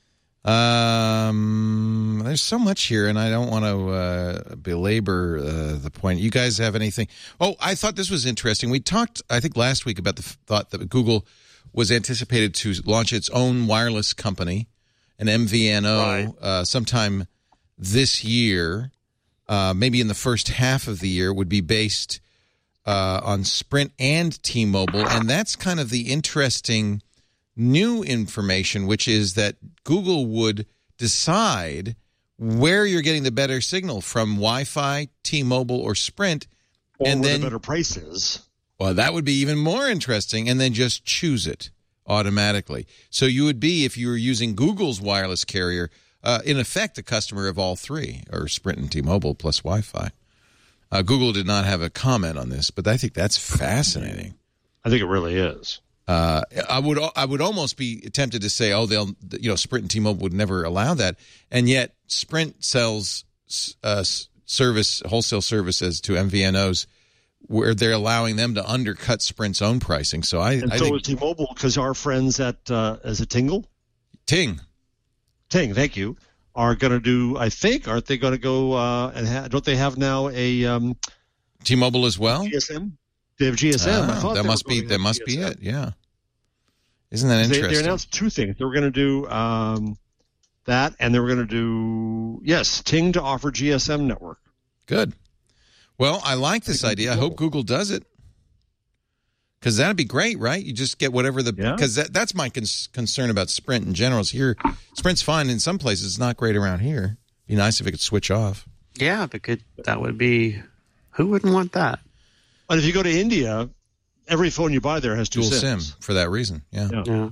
Um, there's so much here, and I don't want to uh, belabor uh, the point. You guys have anything? Oh, I thought this was interesting. We talked, I think, last week about the f- thought that Google was anticipated to launch its own wireless company, an M V N O, right. uh, sometime this year, uh, maybe in the first half of the year, would be based uh, on Sprint and T-Mobile, and that's kind of the interesting new information, which is that Google would decide where you're getting the better signal from Wi-Fi, T-Mobile, or Sprint, or and where then the better price is. Well, that would be even more interesting, and then just choose it automatically. So you would be, if you were using Google's wireless carrier, uh, in effect, a customer of all three, or Sprint and T-Mobile plus Wi-Fi. Uh, Google did not have a comment on this, but I think that's fascinating. I think it really is. Uh, I would I would almost be tempted to say, oh, they'll you know Sprint and T-Mobile would never allow that, and yet Sprint sells uh, service wholesale services to M V N Os where they're allowing them to undercut Sprint's own pricing. So I and I so think is T-Mobile, because our friends at uh, is it Tingle? Ting, Ting, thank you. Are going to do? I think aren't they going to go uh, and ha- don't they have now a um, T-Mobile as well? G S M. They have G S M. Ah, I thought that they must were be going that must G S M. be it. Yeah, isn't that interesting? They, they announced two things. They were going to do um, that, and they were going to do yes, Ting to offer G S M network. Good. Well, I like this idea. I hope Google does it, because that'd be great, right? You just get whatever the because yeah. that, that's my cons- concern about Sprint in general. Is here, Sprint's fine in some places. It's not great around here. Be nice if it could switch off. Yeah, but could that would be who wouldn't want that? But if you go to India, every phone you buy there has two dual SIMs. SIM for that reason. Yeah. Yeah. yeah.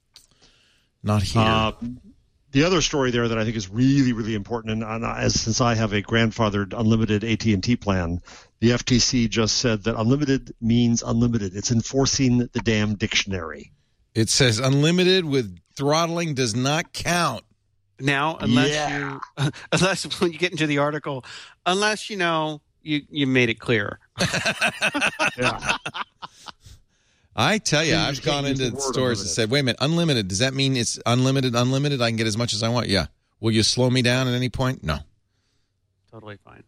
Not here. Uh, the other story there that I think is really, really important, and, and as since I have a grandfathered unlimited A T and T plan, the F T C just said that unlimited means unlimited. It's enforcing the damn dictionary. It says unlimited with throttling does not count. Now, unless Yeah. you, unless when you get into the article, unless you know you you made it clear. Yeah. I tell you, You I've just gone can't use into the word stores and unlimited. said, wait a minute, unlimited, does that mean it's unlimited, unlimited? I can get as much as I want? Yeah. Will you slow me down at any point? No. Totally fine.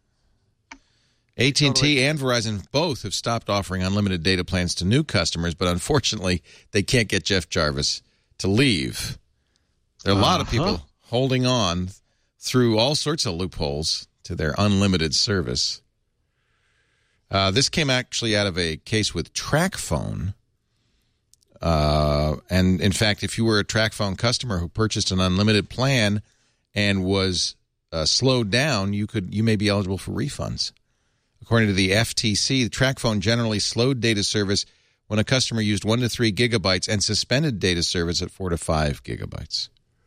A T and T Totally. and Verizon both have stopped offering unlimited data plans to new customers, but unfortunately, they can't get Jeff Jarvis to leave. There are a lot of people Uh-huh. holding on through all sorts of loopholes to their unlimited service. Uh, this came actually out of a case with TracFone. Uh, and in fact, if you were a TracFone customer who purchased an unlimited plan and was uh, slowed down, you could you may be eligible for refunds. According to the F T C, the TracFone generally slowed data service when a customer used one to three gigabytes and suspended data service at four to five gigabytes.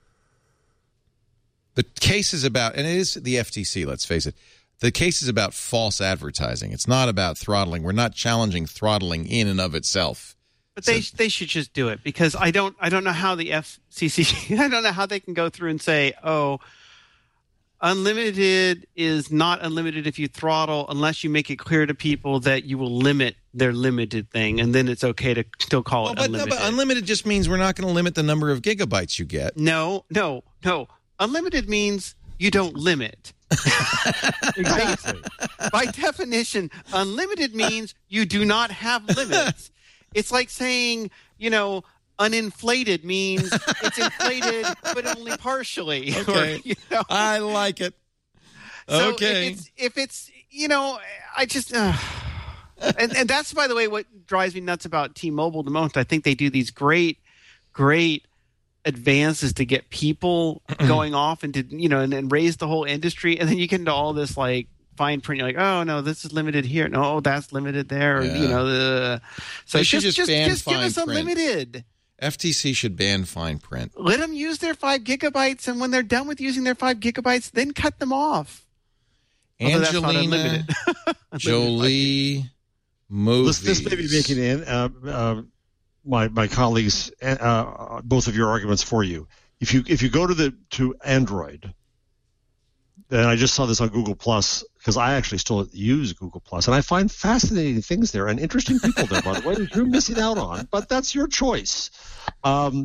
The case is about, and it is the F T C, let's face it, the case is about false advertising. It's not about throttling. We're not challenging throttling in and of itself. But they they should just do it, because I don't I don't know how the F C C I don't know how they can go through and say, oh, unlimited is not unlimited if you throttle, unless you make it clear to people that you will limit their limited thing, and then it's okay to still call Well, it but, unlimited. no, but unlimited just means we're not going to limit the number of gigabytes you get. No, no, no. Unlimited means you don't limit. Exactly. By definition, unlimited means you do not have limits. It's like saying, you know, uninflated means it's inflated, but only partially. Okay. Or, you know. I like it. So Okay. If it's, if it's, you know, I just, uh, and, and that's, by the way, what drives me nuts about T-Mobile the most. I think they do these great, great advances to get people going off and to, you know, and, and raise the whole industry. And then you get into all this like fine print. You're like, oh no, this is limited here. No, that's limited there. Yeah. You know, the, so They should just, just just, ban just give fine us print. unlimited. F T C should ban fine print. Let them use their five gigabytes. And when they're done with using their five gigabytes, then cut them off. Although that's not Angelina unlimited. Jolie movies. This, this may be making an, uh, uh, my my colleagues uh, both of your arguments for you. If you if you go to the to Android, and I just saw this on Google Plus, because I actually still use Google Plus, and I find fascinating things there and interesting people there. By the way, that you're missing out on, but that's your choice. Um,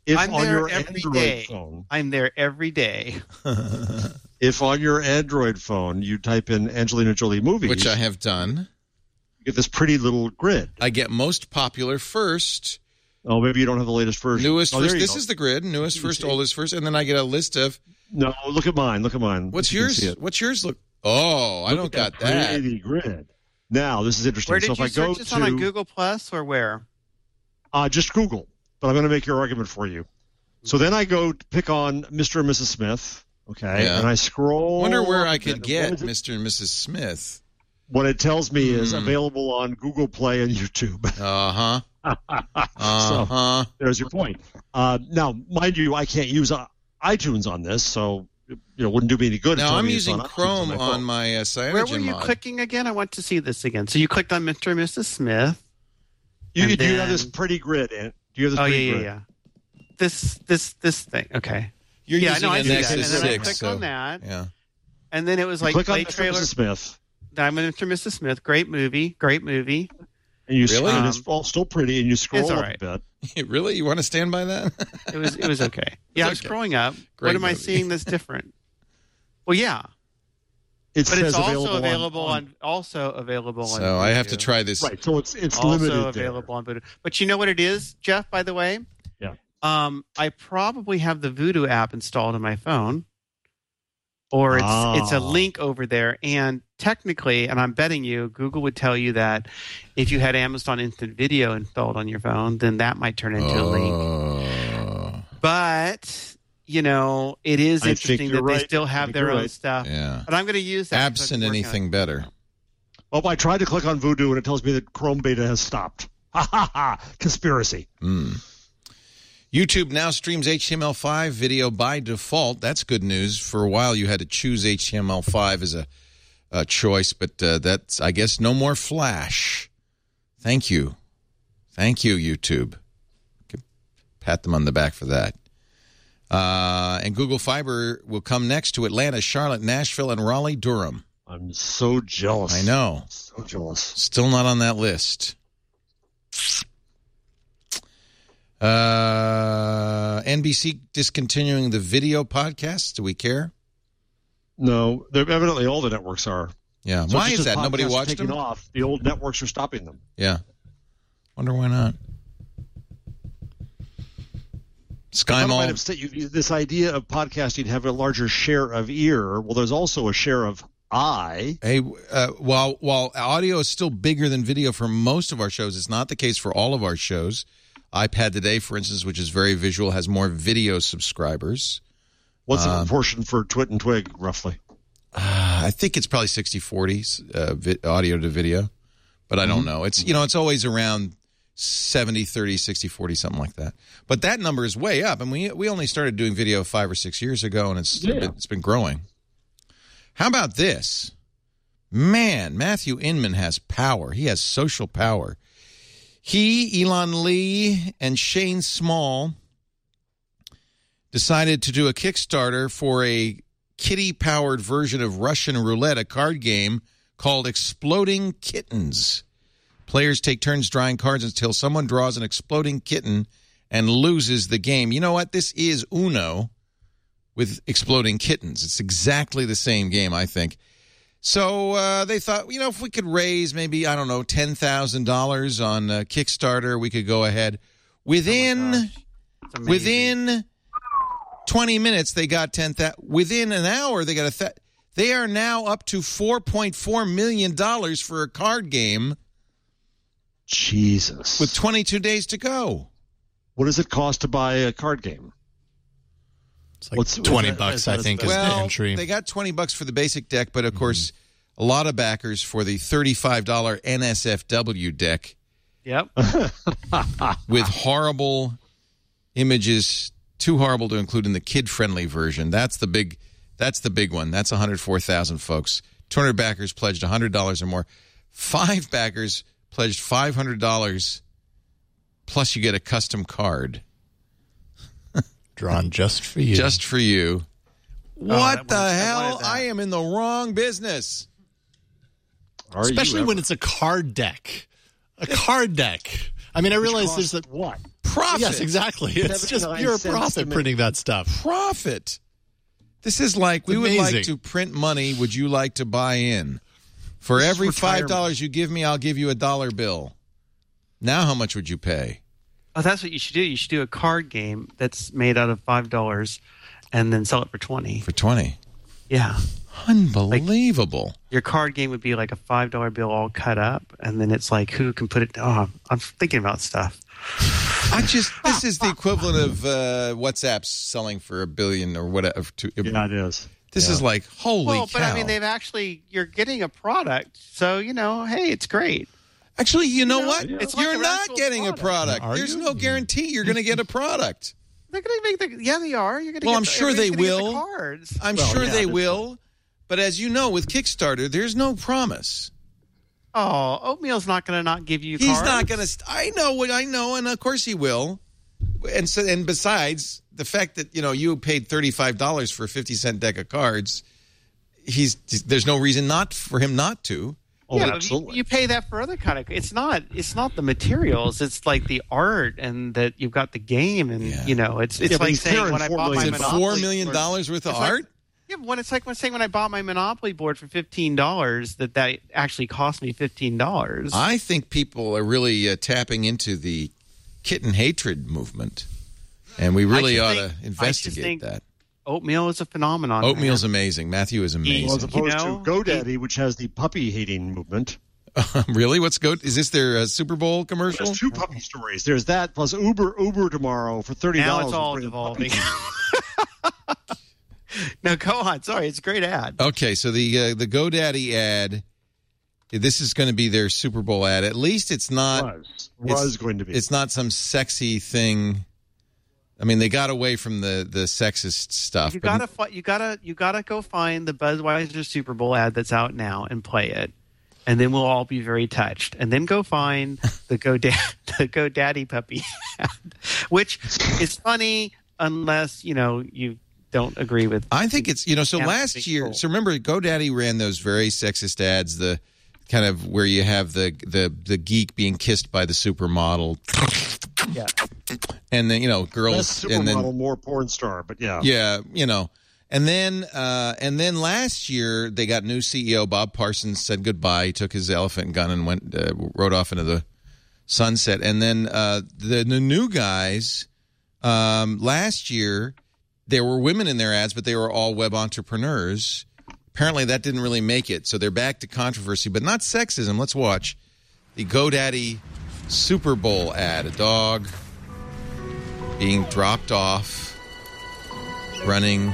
if I'm on there your every Android day. phone, I'm there every day. if on your Android phone you type in Angelina Jolie movies, Which I have done, you get this pretty little grid. I get most popular first, Oh, maybe you don't have the latest version. newest oh, first. there you This go. is the grid, newest first, see. oldest first, and then I get a list of No, look at mine. Look at mine. what's If you can yours. see it. What's yours look? Oh, I Look don't at got that. Pretty grid. Now this is interesting. Where did so if you I go search this to on, on Google Plus or where? Uh, just Google, but I'm going to make your argument for you. So then I go to pick on Mister and Missus Smith, okay, Yeah. and I scroll. Wonder where I and could what get is it? Mister and Missus Smith. What it tells me is Hmm. available on Google Play and YouTube. Uh huh. Uh huh. There's your point. Uh, now, mind you, I can't use uh, iTunes on this, so you know, it wouldn't do me any good. to Now tell I'm me it's using on iTunes Chrome on my on phone. my uh, Cyanogen Where were you mod. clicking again? I want to see this again. So you clicked on Mister and Missus Smith. You, and do you have this then- pretty grid? And do you have this Oh pretty yeah, yeah, grid? yeah. This this this thing. Okay. You're yeah, using no, I a do that. Nexus And then I six, click so on that, yeah. and then it was like Click on play Mister and trailer. Missus Smith, Diamond Mister and Missus Smith. Great movie. Great movie. and you Really? and it's Um, all still pretty, and you scroll it's all up right. a bit. Really, you want to stand by that? It was it was okay. Yeah, I'm okay. scrolling up. Great what am I movie. seeing that's different? Well, yeah, It but says it's also available, available on, on, also available on. So I have to Vudu. try this. right. So it's it's Also limited available on Vudu. But you know what it is, Jeff? By the way, Yeah. Um, I probably have the Vudu app installed on my phone, or it's Ah. it's a link over there. And technically, and I'm betting you, Google would tell you that if you had Amazon Instant Video installed on your phone, then that might turn into a link. Oh, But you know, it is I think interesting you're that right. they still I have think their you're own right. stuff. yeah. But I'm going to use that. 'cause I've Absent been working on anything it. better. Oh, I tried to click on Vudu, and it tells me that Chrome beta has stopped. Ha ha ha! Conspiracy. Mm. YouTube now streams H T M L five video by default. That's good news. For a while, you had to choose H T M L five as a, a choice, but uh, that's, I guess, no more Flash. Thank you. Thank you, YouTube. Pat them on the back for that. Uh, and Google Fiber will come next to Atlanta, Charlotte, Nashville, and Raleigh-Durham. I'm so jealous. I know. So jealous. Still not on that list. Uh, N B C discontinuing the video podcasts. Do we care? No, they're evidently all the networks are. Yeah. So why just is as that? Nobody podcasts are watched taking them? off, the old networks are stopping them. Yeah. Wonder why not. Sky I might Mall. have said you, this idea of podcasting have a larger share of ear. Well, there's also a share of eye. Hey, uh, while while audio is still bigger than video for most of our shows, it's not the case for all of our shows. iPad Today, for instance, which is very visual, has more video subscribers. What's the Um, proportion for Twit and Twig, roughly? Uh, I think it's probably sixty forty uh, vi- audio to video, but I don't know. It's, you know, it's always around seventy thirty, sixty forty, something like that. But that number is way up, and we we only started doing video five or six years ago, and it's Yeah. it's been growing. How about this? Man, Matthew Inman has power. He has social power. He, Elon Lee, and Shane Small decided to do a Kickstarter for a kitty-powered version of Russian roulette, a card game called Exploding Kittens. Players take turns drawing cards until someone draws an exploding kitten and loses the game. You know what? This is Uno with exploding kittens. It's exactly the same game, I think. So uh, they thought, you know, if we could raise maybe, I don't know, ten thousand dollars on uh, Kickstarter, we could go ahead. Within, It's amazing. within twenty minutes, they got ten thousand. Within an hour, they got a. Th- they are now up to four point four million dollars for a card game Jesus. with twenty-two days to go. What does it cost to buy a card game? It's like What's- twenty is that- bucks, is that I a think, is special- the Well, entry. they got twenty bucks for the basic deck, but of course, a lot of backers for the thirty-five dollars N S F W deck Yep. with horrible images, too horrible to include in the kid-friendly version. That's the big, that's the big one. That's one hundred four thousand folks. two hundred backers pledged one hundred dollars or more. Five backers pledged five hundred dollars, plus you get a custom card Drawn just for you. just for you. What that the one- I hell? wanted that. I am in the wrong business. Are you Especially ever- when it's a card deck. A card deck. I mean, I realize Cost there's a what? Profit. Yes, exactly. It's just pure profit printing that stuff. Profit. This is like, we would like to print money. Would you like to buy in? For every five dollars you give me, I'll give you a dollar bill. Now how much would you pay? Oh, that's what you should do. You should do a card game that's made out of five dollars and then sell it for twenty dollars. For twenty dollars? Yeah. Unbelievable. Like, your card game would be like a five dollar bill all cut up, and then it's like, who can put it? Oh, I'm thinking about stuff. I just, this is the equivalent of uh, WhatsApp selling for a billion or whatever. To, yeah, it is. This yeah. is like, holy well, cow. But I mean, they've actually, you're getting a product. So, you know, hey, it's great. Actually, you know, you know what? It's you're like not getting product. a product. Are There's you? no guarantee you're going to get a product. They're going to make the, yeah, they are. You're going to Well, get I'm the, sure they will. The cards. I'm well, sure yeah, they will. But as you know, with Kickstarter, there's no promise. Oh, Oatmeal's not going to not give you He's cards. not going to. St- I know what I know, and of course he will. And so, and besides the fact that you know you paid thirty-five dollars for a fifty cent deck of cards, he's there's no reason not for him not to. Oh, yeah, absolutely. You, you pay that for other kind of. It's not. It's not the materials. It's like the art, and that you've got the game, and Yeah. you know, it's it's Yeah, but like he's saying clearing when I four bought my million Is it Monopoly four million board- dollars worth of It's like- art? Yeah, when it's like when saying when I bought my Monopoly board for fifteen dollars, that that actually cost me fifteen dollars. I think people are really uh, tapping into the kitten hatred movement, and we really I ought just to think- investigate I just think that. Oatmeal is a phenomenon. Oatmeal's man. amazing. Matthew is amazing. Well, as opposed You know, to GoDaddy, which has the puppy hating movement. Really? What's go? Is this their uh, Super Bowl commercial? There's two puppy stories. There's that plus Uber Uber tomorrow for thirty dollars. Now it's all devolving. No, go on. Sorry, it's a great ad. Okay, so the uh, the GoDaddy ad, this is going to be their Super Bowl ad. At least it's not was was it's, going to be. It's not some sexy thing. I mean, they got away from the, the sexist stuff. You but gotta, fi- you gotta, you gotta go find the Budweiser Super Bowl ad that's out now and play it, and then we'll all be very touched. And then go find the GoDaddy, the GoDaddy puppy ad, which is funny unless you know you don't agree with. I think it's you know. So Yeah, last big year, goal. so remember, GoDaddy ran those very sexist ads. The kind of where you have the the the geek being kissed by the supermodel. Yeah. And then you know girls, Less and then supermodel, more porn star, but yeah, yeah, you know, and then uh, and then last year they got new C E O Bob Parsons said goodbye. He took his elephant gun and went uh, rode off into the sunset. And then uh, the, the new guys um, last year there were women in their ads, but they were all web entrepreneurs. Apparently that didn't really make it, so they're back to controversy, but not sexism. Let's watch the GoDaddy Super Bowl ad. A dog being dropped off, running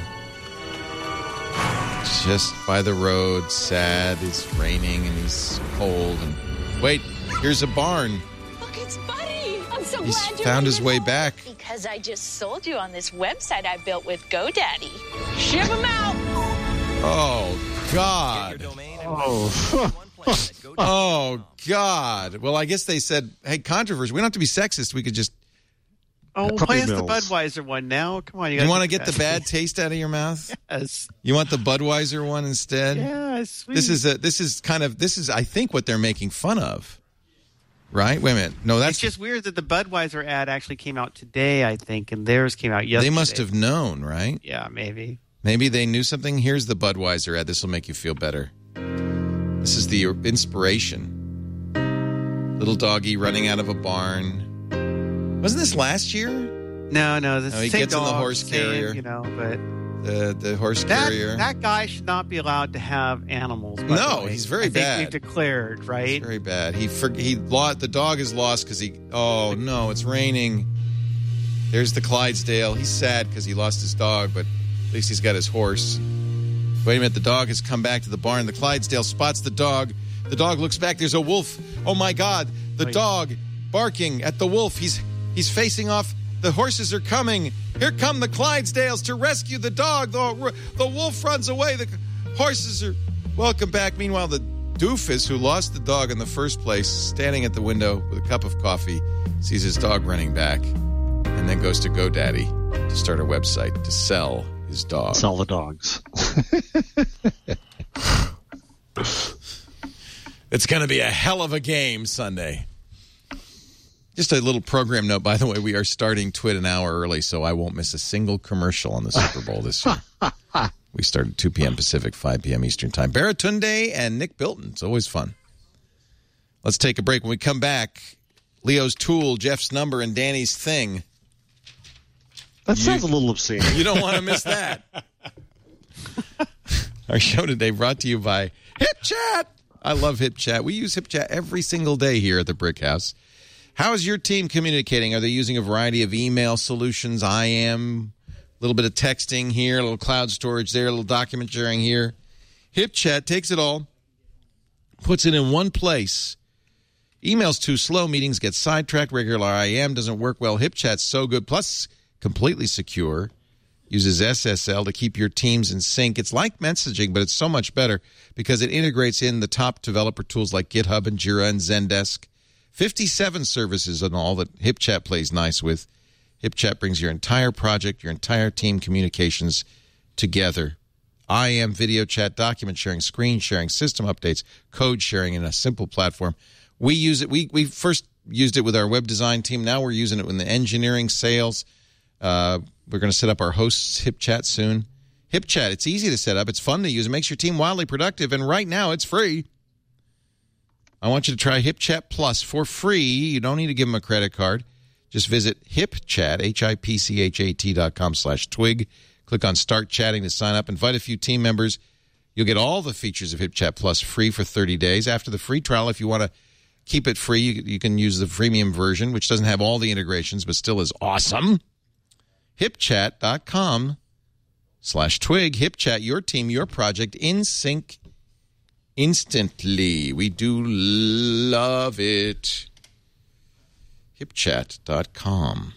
just by the road, sad. It's raining and he's cold. And wait, here's a barn. Look, it's Buddy. I'm so He's glad you found made his it way home. back. Because I just sold you on this website I built with GoDaddy. Ship them out. Oh, God. Oh, Oh, God. Well, I guess they said, hey, controversy. We don't have to be sexist. We could just. Oh, Puppy play us the mills. Budweiser one now. Come on, you, You want to get the bad taste out of your mouth? Yes. You want the Budweiser one instead? Yeah, sweet. This is a. This is kind of. This is, I think, what they're making fun of. Right? Wait a minute. No, that's It's just weird that the Budweiser ad actually came out today, I think, and theirs came out yesterday. They must have known, right? Yeah, maybe. Maybe they knew something. Here's the Budweiser ad. This will make you feel better. This is the inspiration. Little doggy running out of a barn. Wasn't this last year? No, no. The No, he same gets in the dog, horse same, carrier. You know, but The the horse that carrier. that guy should not be allowed to have animals. by No, the way. he's very I think bad. We've declared, right? Very bad. He for, he lost. The dog is lost because he. Oh no, it's raining. There's the Clydesdale. He's sad because he lost his dog, but at least he's got his horse. Wait a minute. The dog has come back to the barn. The Clydesdale spots the dog. The dog looks back. There's a wolf. Oh my God! The Wait. dog barking at the wolf. He's he's facing off. The horses are coming. Here come the Clydesdales to rescue the dog. The, the wolf runs away. The horses are welcome back. Meanwhile, the doofus who lost the dog in the first place, standing at the window with a cup of coffee, sees his dog running back, and then goes to GoDaddy to start a website to sell his dog. sell the dogs. It's going to be a hell of a game Sunday. Just a little program note, by the way, we are starting Twit an hour early, so I won't miss a single commercial on the Super Bowl this year. We start at two p.m. Pacific, five p.m. Eastern Time. Baratunde and Nick Bilton. It's always fun. Let's take a break. When we come back, Leo's tool, Jeff's number, and Danny's thing. That sounds you, a little obscene. You don't want to miss that. Our show today brought to you by HipChat. I love HipChat. We use HipChat every single day here at the Brick House. How is your team communicating? Are they using a variety of email solutions? I am. A little bit of texting here, a little cloud storage there, a little document sharing here. HipChat takes it all, puts it in one place. Email's too slow. Meetings get sidetracked. Regular I M doesn't work well. HipChat's so good. Plus, completely secure. Uses S S L to keep your teams in sync. It's like messaging, but it's so much better because it integrates in the top developer tools like GitHub and Jira and Zendesk. fifty-seven services and all that HipChat plays nice with. HipChat brings your entire project, your entire team communications together. I M, video chat, document sharing, screen sharing, system updates, code sharing in a simple platform. We use it. We we first used it with our web design team. Now we're using it in the engineering, sales. Uh, we're going to set up our hosts HipChat soon. HipChat, it's easy to set up. It's fun to use. It makes your team wildly productive. And right now, it's free. I want you to try HipChat Plus for free. You don't need to give them a credit card. Just visit HipChat, H I P C H A T dot com slash twig. Click on Start Chatting to sign up. Invite a few team members. You'll get all the features of HipChat Plus free for thirty days. After the free trial, if you want to keep it free, you, you can use the freemium version, which doesn't have all the integrations, but still is awesome. HipChat dot com slash twig. HipChat, your team, your project, in sync instantly. We do love it. HipChat dot com.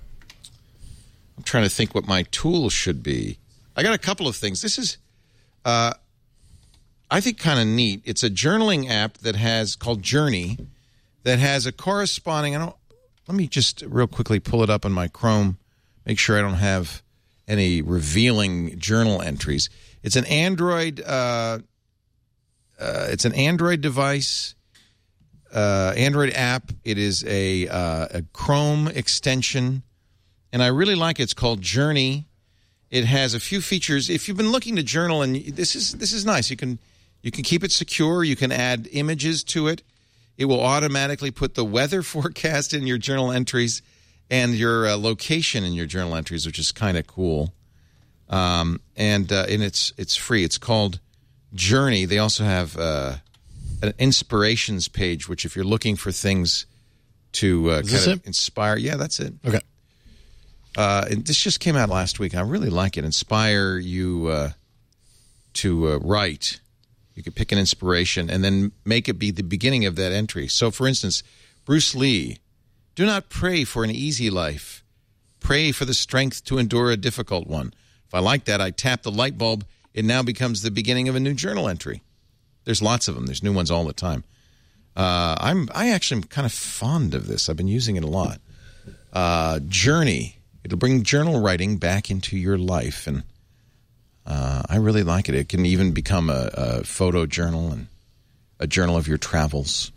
I'm trying to think what my tool should be. I got a couple of things. This is, uh, I think, kind of neat. It's a journaling app that has, called Journey, that has a corresponding, I don't, let me just real quickly pull it up on my Chrome, make sure I don't have any revealing journal entries. It's an Android, uh, uh, it's an Android device. Uh, Android app. It is a, uh, a Chrome extension, and I really like it. It's called Journey. It has a few features. If you've been looking to journal, and this is this is nice. You can you can keep it secure. You can add images to it. It will automatically put the weather forecast in your journal entries and your uh, location in your journal entries, which is kind of cool. Um, and uh, and it's it's free. It's called Journey. They also have Uh, an inspirations page, which if you're looking for things to uh, kind of it? inspire, yeah, that's it. Okay. Uh, and this just came out last week. I really like it. Inspire you uh, to uh, write. You could pick an inspiration and then make it be the beginning of that entry. So, for instance, Bruce Lee, do not pray for an easy life. Pray for the strength to endure a difficult one. If I like that, I tap the light bulb. It now becomes the beginning of a new journal entry. There's lots of them. There's new ones all the time. Uh, I'm I actually am kind of fond of this. I've been using it a lot. Uh, Journey. It'll bring journal writing back into your life, and uh, I really like it. It can even become a, a photo journal and a journal of your travels.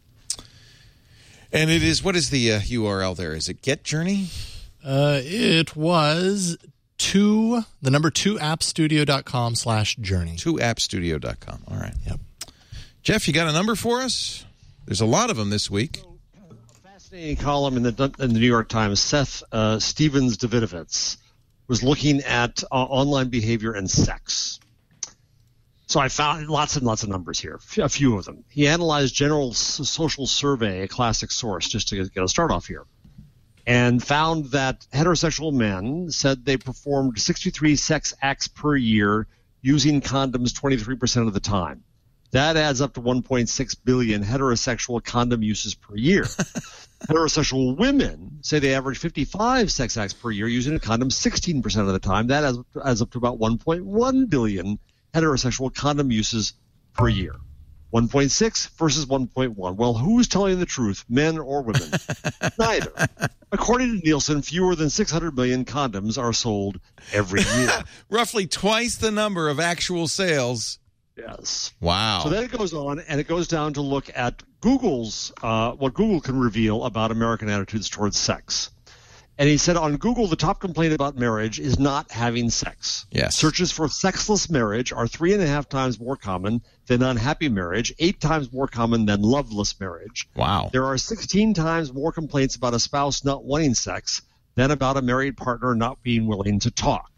And it is, what is the uh, U R L there? Is it Get Journey? Uh, it was two, the number two appstudio.com slash journey. two appstudio dot com. All right. Yep. Jeff, you got a number for us? There's a lot of them this week. A fascinating column in the in the New York Times. Seth uh, Stevens-Davidovitz was looking at uh, online behavior and sex. So I found lots and lots of numbers here, a few of them. He analyzed General Social Survey, a classic source, just to get a start off here, and found that heterosexual men said they performed sixty-three sex acts per year using condoms twenty-three percent of the time. That adds up to one point six billion heterosexual condom uses per year. Heterosexual women say they average fifty-five sex acts per year using a condom sixteen percent of the time. That adds, adds up to about one point one billion heterosexual condom uses per year. one point six versus one point one. Well, who's telling the truth, men or women? Neither. According to Nielsen, fewer than six hundred million condoms are sold every year. Roughly twice the number of actual sales. Yes. Wow. So then it goes on, and it goes down to look at Google's, uh, what Google can reveal about American attitudes towards sex. And he said on Google, the top complaint about marriage is not having sex. Yes. Searches for sexless marriage are three and a half times more common than unhappy marriage, eight times more common than loveless marriage. Wow. There are sixteen times more complaints about a spouse not wanting sex than about a married partner not being willing to talk.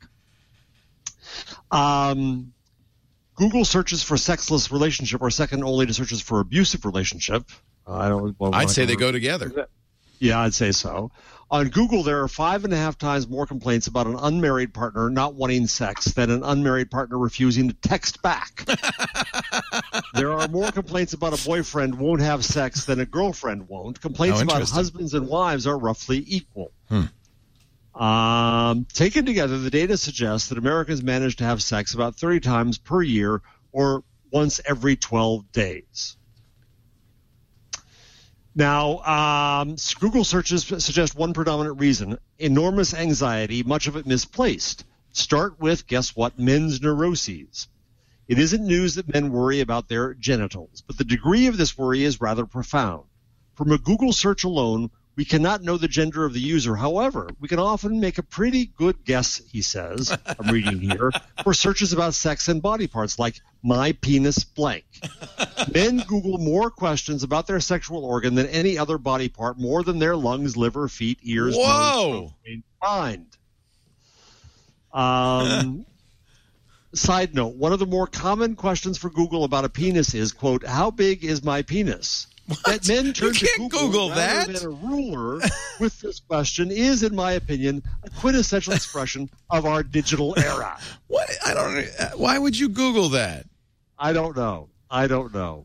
Um, Google searches for sexless relationship are second only to searches for abusive relationship. Uh, I don't. Well, I'd say they go together. Yeah, I'd say so. On Google, there are five and a half times more complaints about an unmarried partner not wanting sex than an unmarried partner refusing to text back. There are more complaints about a boyfriend won't have sex than a girlfriend won't. Complaints Oh, about interesting. husbands and wives are roughly equal. Hmm. Um, taken together, the data suggests that Americans manage to have sex about thirty times per year or once every twelve days. Now, um, Google searches suggest one predominant reason: enormous anxiety, much of it misplaced. Start with, guess what, men's neuroses. It isn't news that men worry about their genitals, but the degree of this worry is rather profound. From a Google search alone, we cannot know the gender of the user. However, we can often make a pretty good guess, he says, I'm reading here, for searches about sex and body parts like my penis blank. Men Google more questions about their sexual organ than any other body part, more than their lungs, liver, feet, ears, Whoa. nose, brain, mind. Um, side note, one of the more common questions for Google about a penis is, quote, how big is my penis? That men turn You to can't Google, Google rather that. than a ruler with this question is, in my opinion, a quintessential expression of our digital era. What? I don't. Why would you Google that? I don't know. I don't know.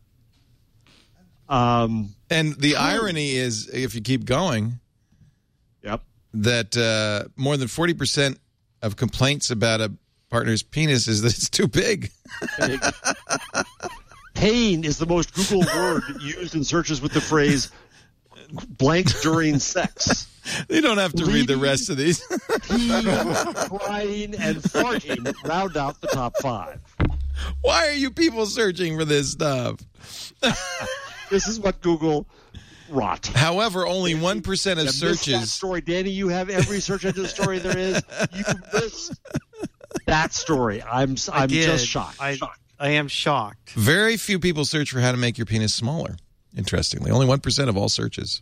Um, And the irony is, if you keep going, yep. that uh, more than forty percent of complaints about a partner's penis is that it's too big. Pain is the most Google word used in searches with the phrase blank during sex. You don't have to read the rest of these. Peeing, crying, and farting round out the top five. Why are you people searching for this stuff? This is what Google wrought. However, only one percent of You missed that searches. story, Danny. You have every search engine story there is. You missed that story. I'm I I'm did. just shocked. I, shocked. I am shocked. Very few people search for how to make your penis smaller. Interestingly, only one percent of all searches.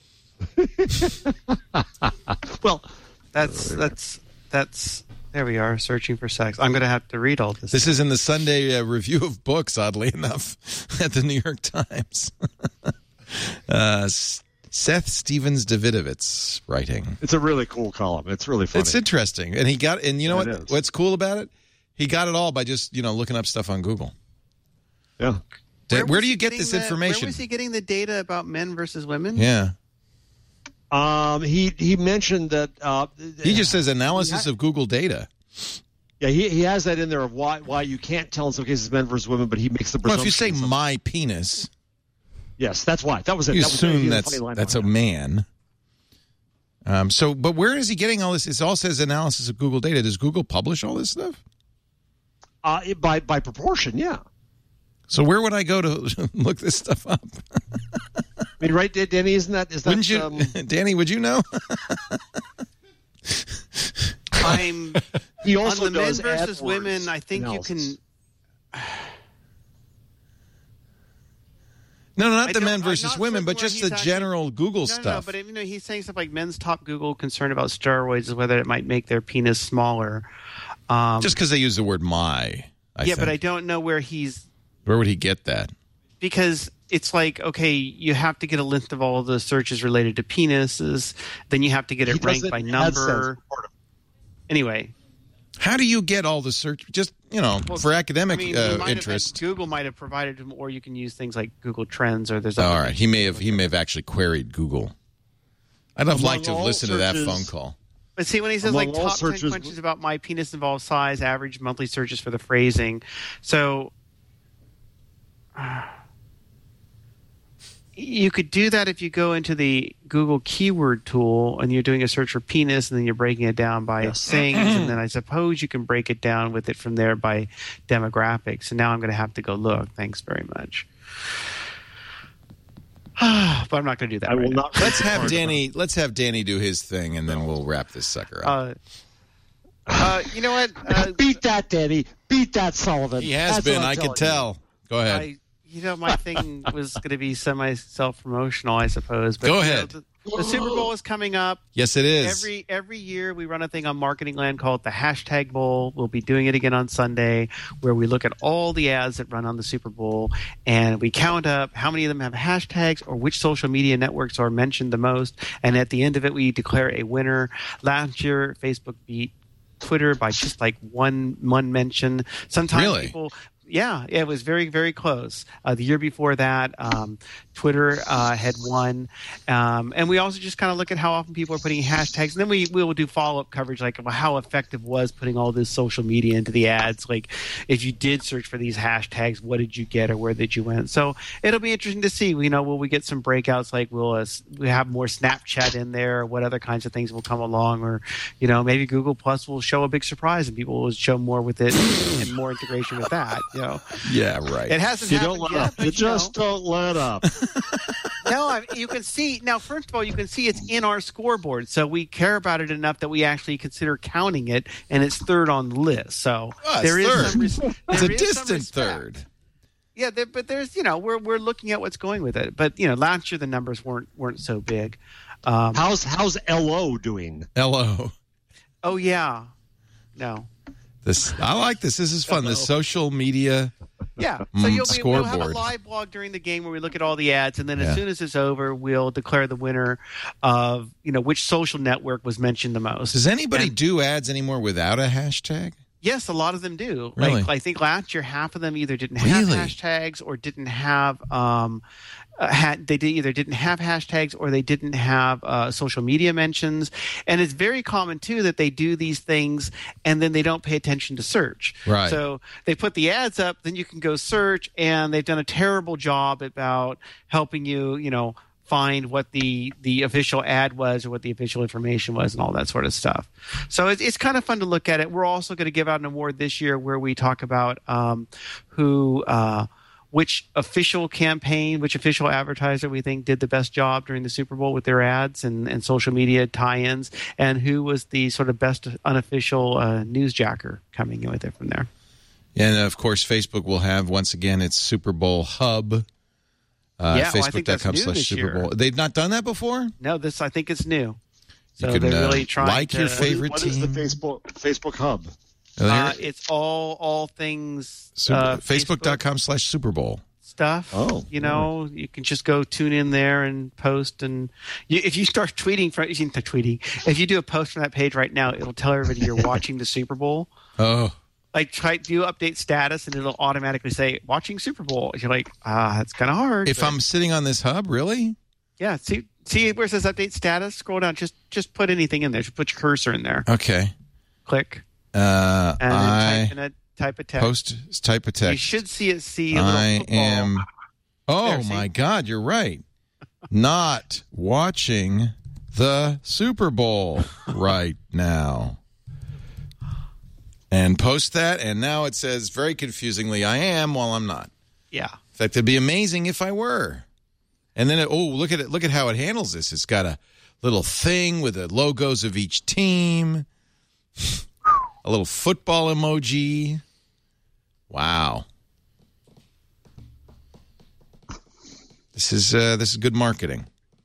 Well, That's that's that's. There we are, searching for sex. I'm going to have to read all this. This is in the Sunday uh, Review of Books, oddly enough, at the New York Times. uh, S- Seth Stevens Davidovitz writing. it's a really cool column. It's really funny. It's interesting, and he got. And you know It what? is. What's cool about it? He got it all by just you know looking up stuff on Google. Yeah. Where, was do you he get getting this the- information? Where was he getting the data about men versus women? Yeah, Um, he he mentioned that uh, he just says analysis of Google data. yeah he he has that in there of why why you can't tell in some cases men versus women, but he makes the Well, if you say presumption. my penis, Yes, that's why. That was it. you that was assume he had that's funny line that's a on it. man. Um. So, but where is he getting all this? It all says analysis of Google data. Does Google publish all this stuff? Uh, it- by by proportion, yeah. So where would I go to look this stuff up? I mean, right, Danny? Isn't that is that? Wouldn't you, um, Danny? Would you know? I'm he on also the men does versus AdWords women. I think analysis. you can. No, no, I not the don't- men I'm versus not women, certain but where just he's the actually- general Google No, stuff. no, but you know, he's saying stuff like men's top Google concern about steroids is whether it might make their penis smaller. Um, just because they use the word "my." I yeah, but I think. don't know where he's Where would he get that? because it's like, okay, you have to get a list of all of the searches related to penises, then you have to get He it does ranked it by in number. AdSense, part of Anyway, How do you get all the search? Just you know, well, for academic I mean, he uh, might have- interest. Google might have provided them, or you can use things like Google Trends, or there's. Oh, other all right, things. he may have he may have actually queried Google. I'd have Among liked to have all listened to that searches- phone call. But see, when he says Among like all top ten searches- questions about my penis involved size, average monthly searches for the phrasing. So, You could do that if you go into the Google keyword tool and you're doing a search for penis, and then you're breaking it down by Yes. things, and then I suppose you can break it down with it from there by demographics. And now I'm going to have to go look. Thanks very much. But I'm not going to do that. I right will now. not. Let's have Danny. Let's have Danny do his thing, and then we'll wrap this sucker up. Uh, uh, you know what? Uh, Beat that, Danny. Beat that, Sullivan. he has That's been. what I'm I can telling tell. Go ahead. I, you know, my thing was going to be semi self promotional, I suppose. But, Go you know, ahead. the, the Super Bowl is coming up. Yes, it is. Every every year we run a thing on Marketing Land called the Hashtag Bowl. We'll be doing it again on Sunday, where we look at all the ads that run on the Super Bowl and we count up how many of them have hashtags or which social media networks are mentioned the most. And at the end of it, we declare a winner. Last year, Facebook beat Twitter by just like one one mention. Sometimes Really? people. Yeah, it was very, very close. Uh, the year before that, um, Twitter uh, had won. Um, and we also just kind of look at how often people are putting hashtags. And then we, we will do follow-up coverage, like well, how effective was putting all this social media into the ads. Like if you did search for these hashtags, what did you get or where did you win? So it'll be interesting to see. You know, will we get some breakouts? Like will uh, we have more Snapchat in there? Or what other kinds of things will come along? Or, you know, maybe Google Plus will show a big surprise and people will show more with it and more integration with that. You know, Yeah, right. it hasn't You happened don't let yet, up. but, You you know. just don't let up. No, I, you can see now. First of all, you can see it's in our scoreboard, so we care about it enough that we actually consider counting it, and it's third on the list. So Oh, it's there is third. some. Res- It's there a is some distant respect. third. Yeah, there, but there's you know we're we're looking at what's going with it. But you know, last year the numbers weren't weren't so big. Um, How's how's L O doing? Hello. oh yeah, no. This I like this. This is fun. The social media. Yeah, so Mm, you'll be, we'll have a scoreboard. live blog during the game where we look at all the ads, and then as Yeah. soon as it's over, we'll declare the winner of you know which social network was mentioned the most. Does anybody And- do ads anymore without a hashtag? Yes, a lot of them do. Really? Like I think last year, half of them either didn't have Really? hashtags or didn't have um, uh, had they did either didn't have hashtags or they didn't have uh, social media mentions. And it's very common too that they do these things and then they don't pay attention to search. Right. So they put the ads up, then you can go search, and they've done a terrible job about helping you, you know. Find what the the official ad was or what the official information was and all that sort of stuff. So it's, it's kind of fun to look at it. We're also going to give out an award this year where we talk about um, who, uh, which official campaign, which official advertiser we think did the best job during the Super Bowl with their ads and, and social media tie-ins, and who was the sort of best unofficial uh, newsjacker coming in with it from there. And of course, Facebook will have once again its Super Bowl hub. Uh, Yeah, well, I think that's Facebook.com new slash this Super year. Bowl. They've not done that before? No, this I think it's new. So You can they're uh, really trying like to, your favorite What team. is the Facebook Facebook hub? Oh, there- Uh, it's all all things Super, uh, Facebook.com slash Super Bowl. stuff. Oh, you know, you can just go tune in there and post. And you, if you start tweeting from you know, tweeting, if you do a post from that page right now, it'll tell everybody you're watching the Super Bowl. Oh, Like try do update status, and it'll automatically say watching Super Bowl. You're like, ah, that's kind of hard. if but- I'm sitting on this hub, really? yeah, see see where it says update status. Scroll down. Just just put anything in there. Just put your cursor in there. Okay. Click Uh, and then I type in a type a text. post type a text. You should see it. See a little I football. am. Oh There, see? my God, you're right. Not watching the Super Bowl right now. And post that, and now it says very confusingly, I am while I'm not. Yeah. In fact, it'd be amazing if I were. And then, it, oh, look at it! Look at how it handles this. It's got a little thing with the logos of each team, a little football emoji. Wow, this is uh, this is good marketing.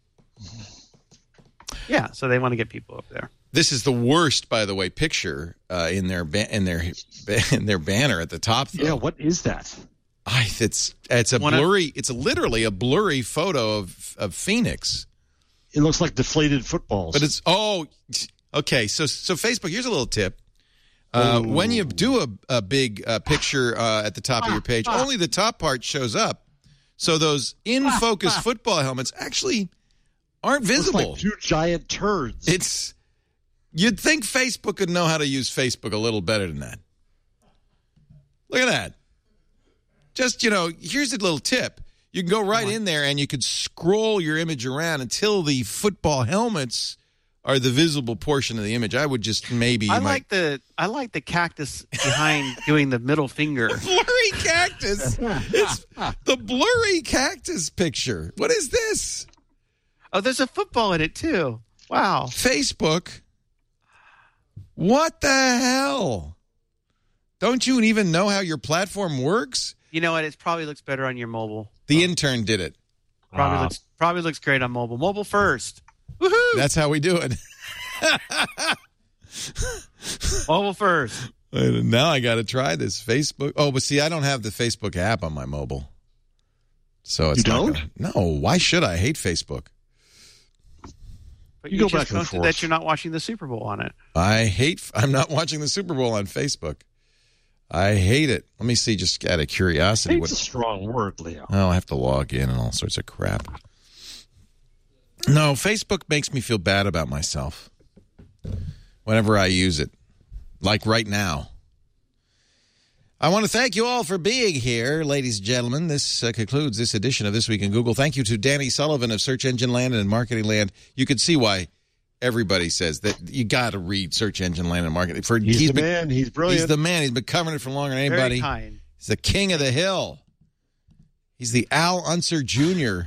Yeah. So they want to get people up there. This is the worst, by the way, picture uh, in their ba- in their in their banner at the top. Though. yeah. What is that? I, it's it's a One of- blurry. It's a, literally a blurry photo of of Phoenix. It looks like deflated footballs. But it's oh, okay. So so Facebook. Here's a little tip. Uh, when you do a a big uh, picture uh, at the top of your page, only the top part shows up. So those in focus football helmets actually aren't Looks visible. like two giant turds. It's you'd think Facebook would know how to use Facebook a little better than that. Look at that. Just, you know, here's a little tip. You can go right in there and you could scroll your image around until the football helmets are the visible portion of the image. I would just maybe. I might... like the I like the cactus behind doing the middle finger. Blurry cactus. It's the blurry cactus picture. What is this? Oh, there's a football in it too. Wow. Facebook. What the hell? Don't you even know how your platform works? You know what? It probably looks better on your mobile. The intern did it. Probably Ah. looks probably looks great on mobile. Mobile first. Woohoo! That's how we do it. Mobile first. Now I got to try this Facebook. Oh, but see, I don't have the Facebook app on my mobile, so it's You not don't? gonna- no, why should I? I hate Facebook. But You you, go just back and posted forth. that you're not watching the Super Bowl on it. I hate. I'm not watching the Super Bowl on Facebook. I hate it. Let me see, just out of curiosity. Hate's a What? strong word, Leo. Oh, I have to log in and all sorts of crap. No, Facebook makes me feel bad about myself whenever I use it, like right now. I want to thank you all for being here, ladies and gentlemen. This uh, concludes this edition of This Week in Google. Thank you to Danny Sullivan of Search Engine Land and Marketing Land. You can see why everybody says that you got to read Search Engine Land and Marketing. For He's, the been, man. He's brilliant. He's the man. He's been covering it for longer than anybody. Very kind. He's the king of the hill. He's the Al Unser Junior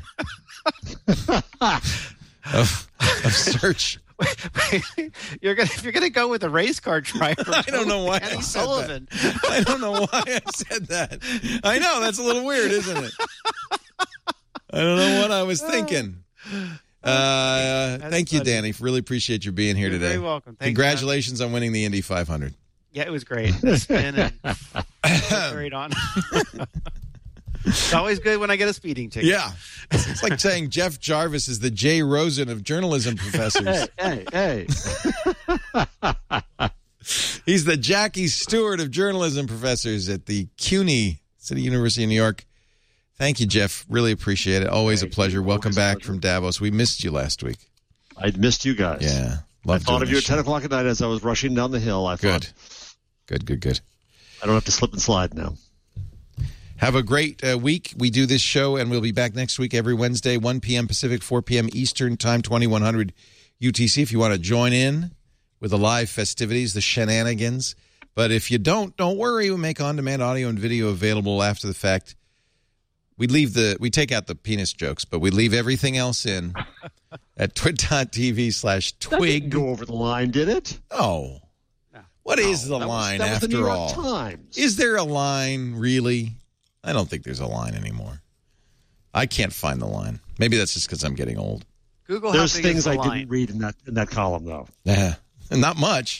of, of Search. You're gonna if you're gonna go with a race car driver. I don't know why Danny I said Sullivan. that. I don't know why I said that. I know, that's a little weird, isn't it? I don't know what I was thinking. Uh, thank you, funny. Danny. Really appreciate you being here You're today. very welcome. Thanks, Congratulations on winning the Indy five hundred. Yeah, it was great. The spin and carried on. It's always good when I get a speeding ticket. Yeah. It's like saying Jeff Jarvis is the Jay Rosen of journalism professors. hey, hey, hey. He's the Jackie Stewart of journalism professors at the CUNY, City University of New York. Thank you, Jeff. Really appreciate it. Always Thank a pleasure. you. Welcome Always a back pleasure. from Davos. We missed you last week. I missed you guys. Yeah. I Love thought doing of you at this ten show. o'clock at night as I was rushing down the hill. I Good. thought, Good, good, good. I don't have to slip and slide now. Have a great uh, week. We do this show, and we'll be back next week every Wednesday, one p.m. Pacific, four p.m. Eastern Time, twenty-one hundred U T C. If you want to join in with the live festivities, the shenanigans. But if you don't, don't worry. We make on-demand audio and video available after the fact. We leave the we take out the penis jokes, but we leave everything else in at twit.tv slash That didn't twig. go over the line, did it? Oh. What is the That was- line that was the after New York all? Times. Is there a line, really? I don't think there's a line anymore. I can't find the line. Maybe that's just because I'm getting old. Google There's how big is things the I line. didn't read in that in that column, though. Yeah, not much.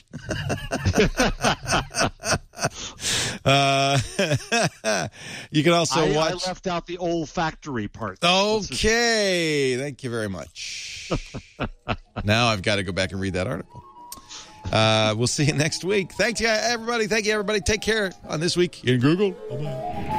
uh, you can also I, I watch. left out the olfactory part. Okay, thank you very much. Now I've got to go back and read that article. Uh, we'll see you next week. Thank you, everybody. Thank you, everybody. Take care on This Week in Google. Bye-bye.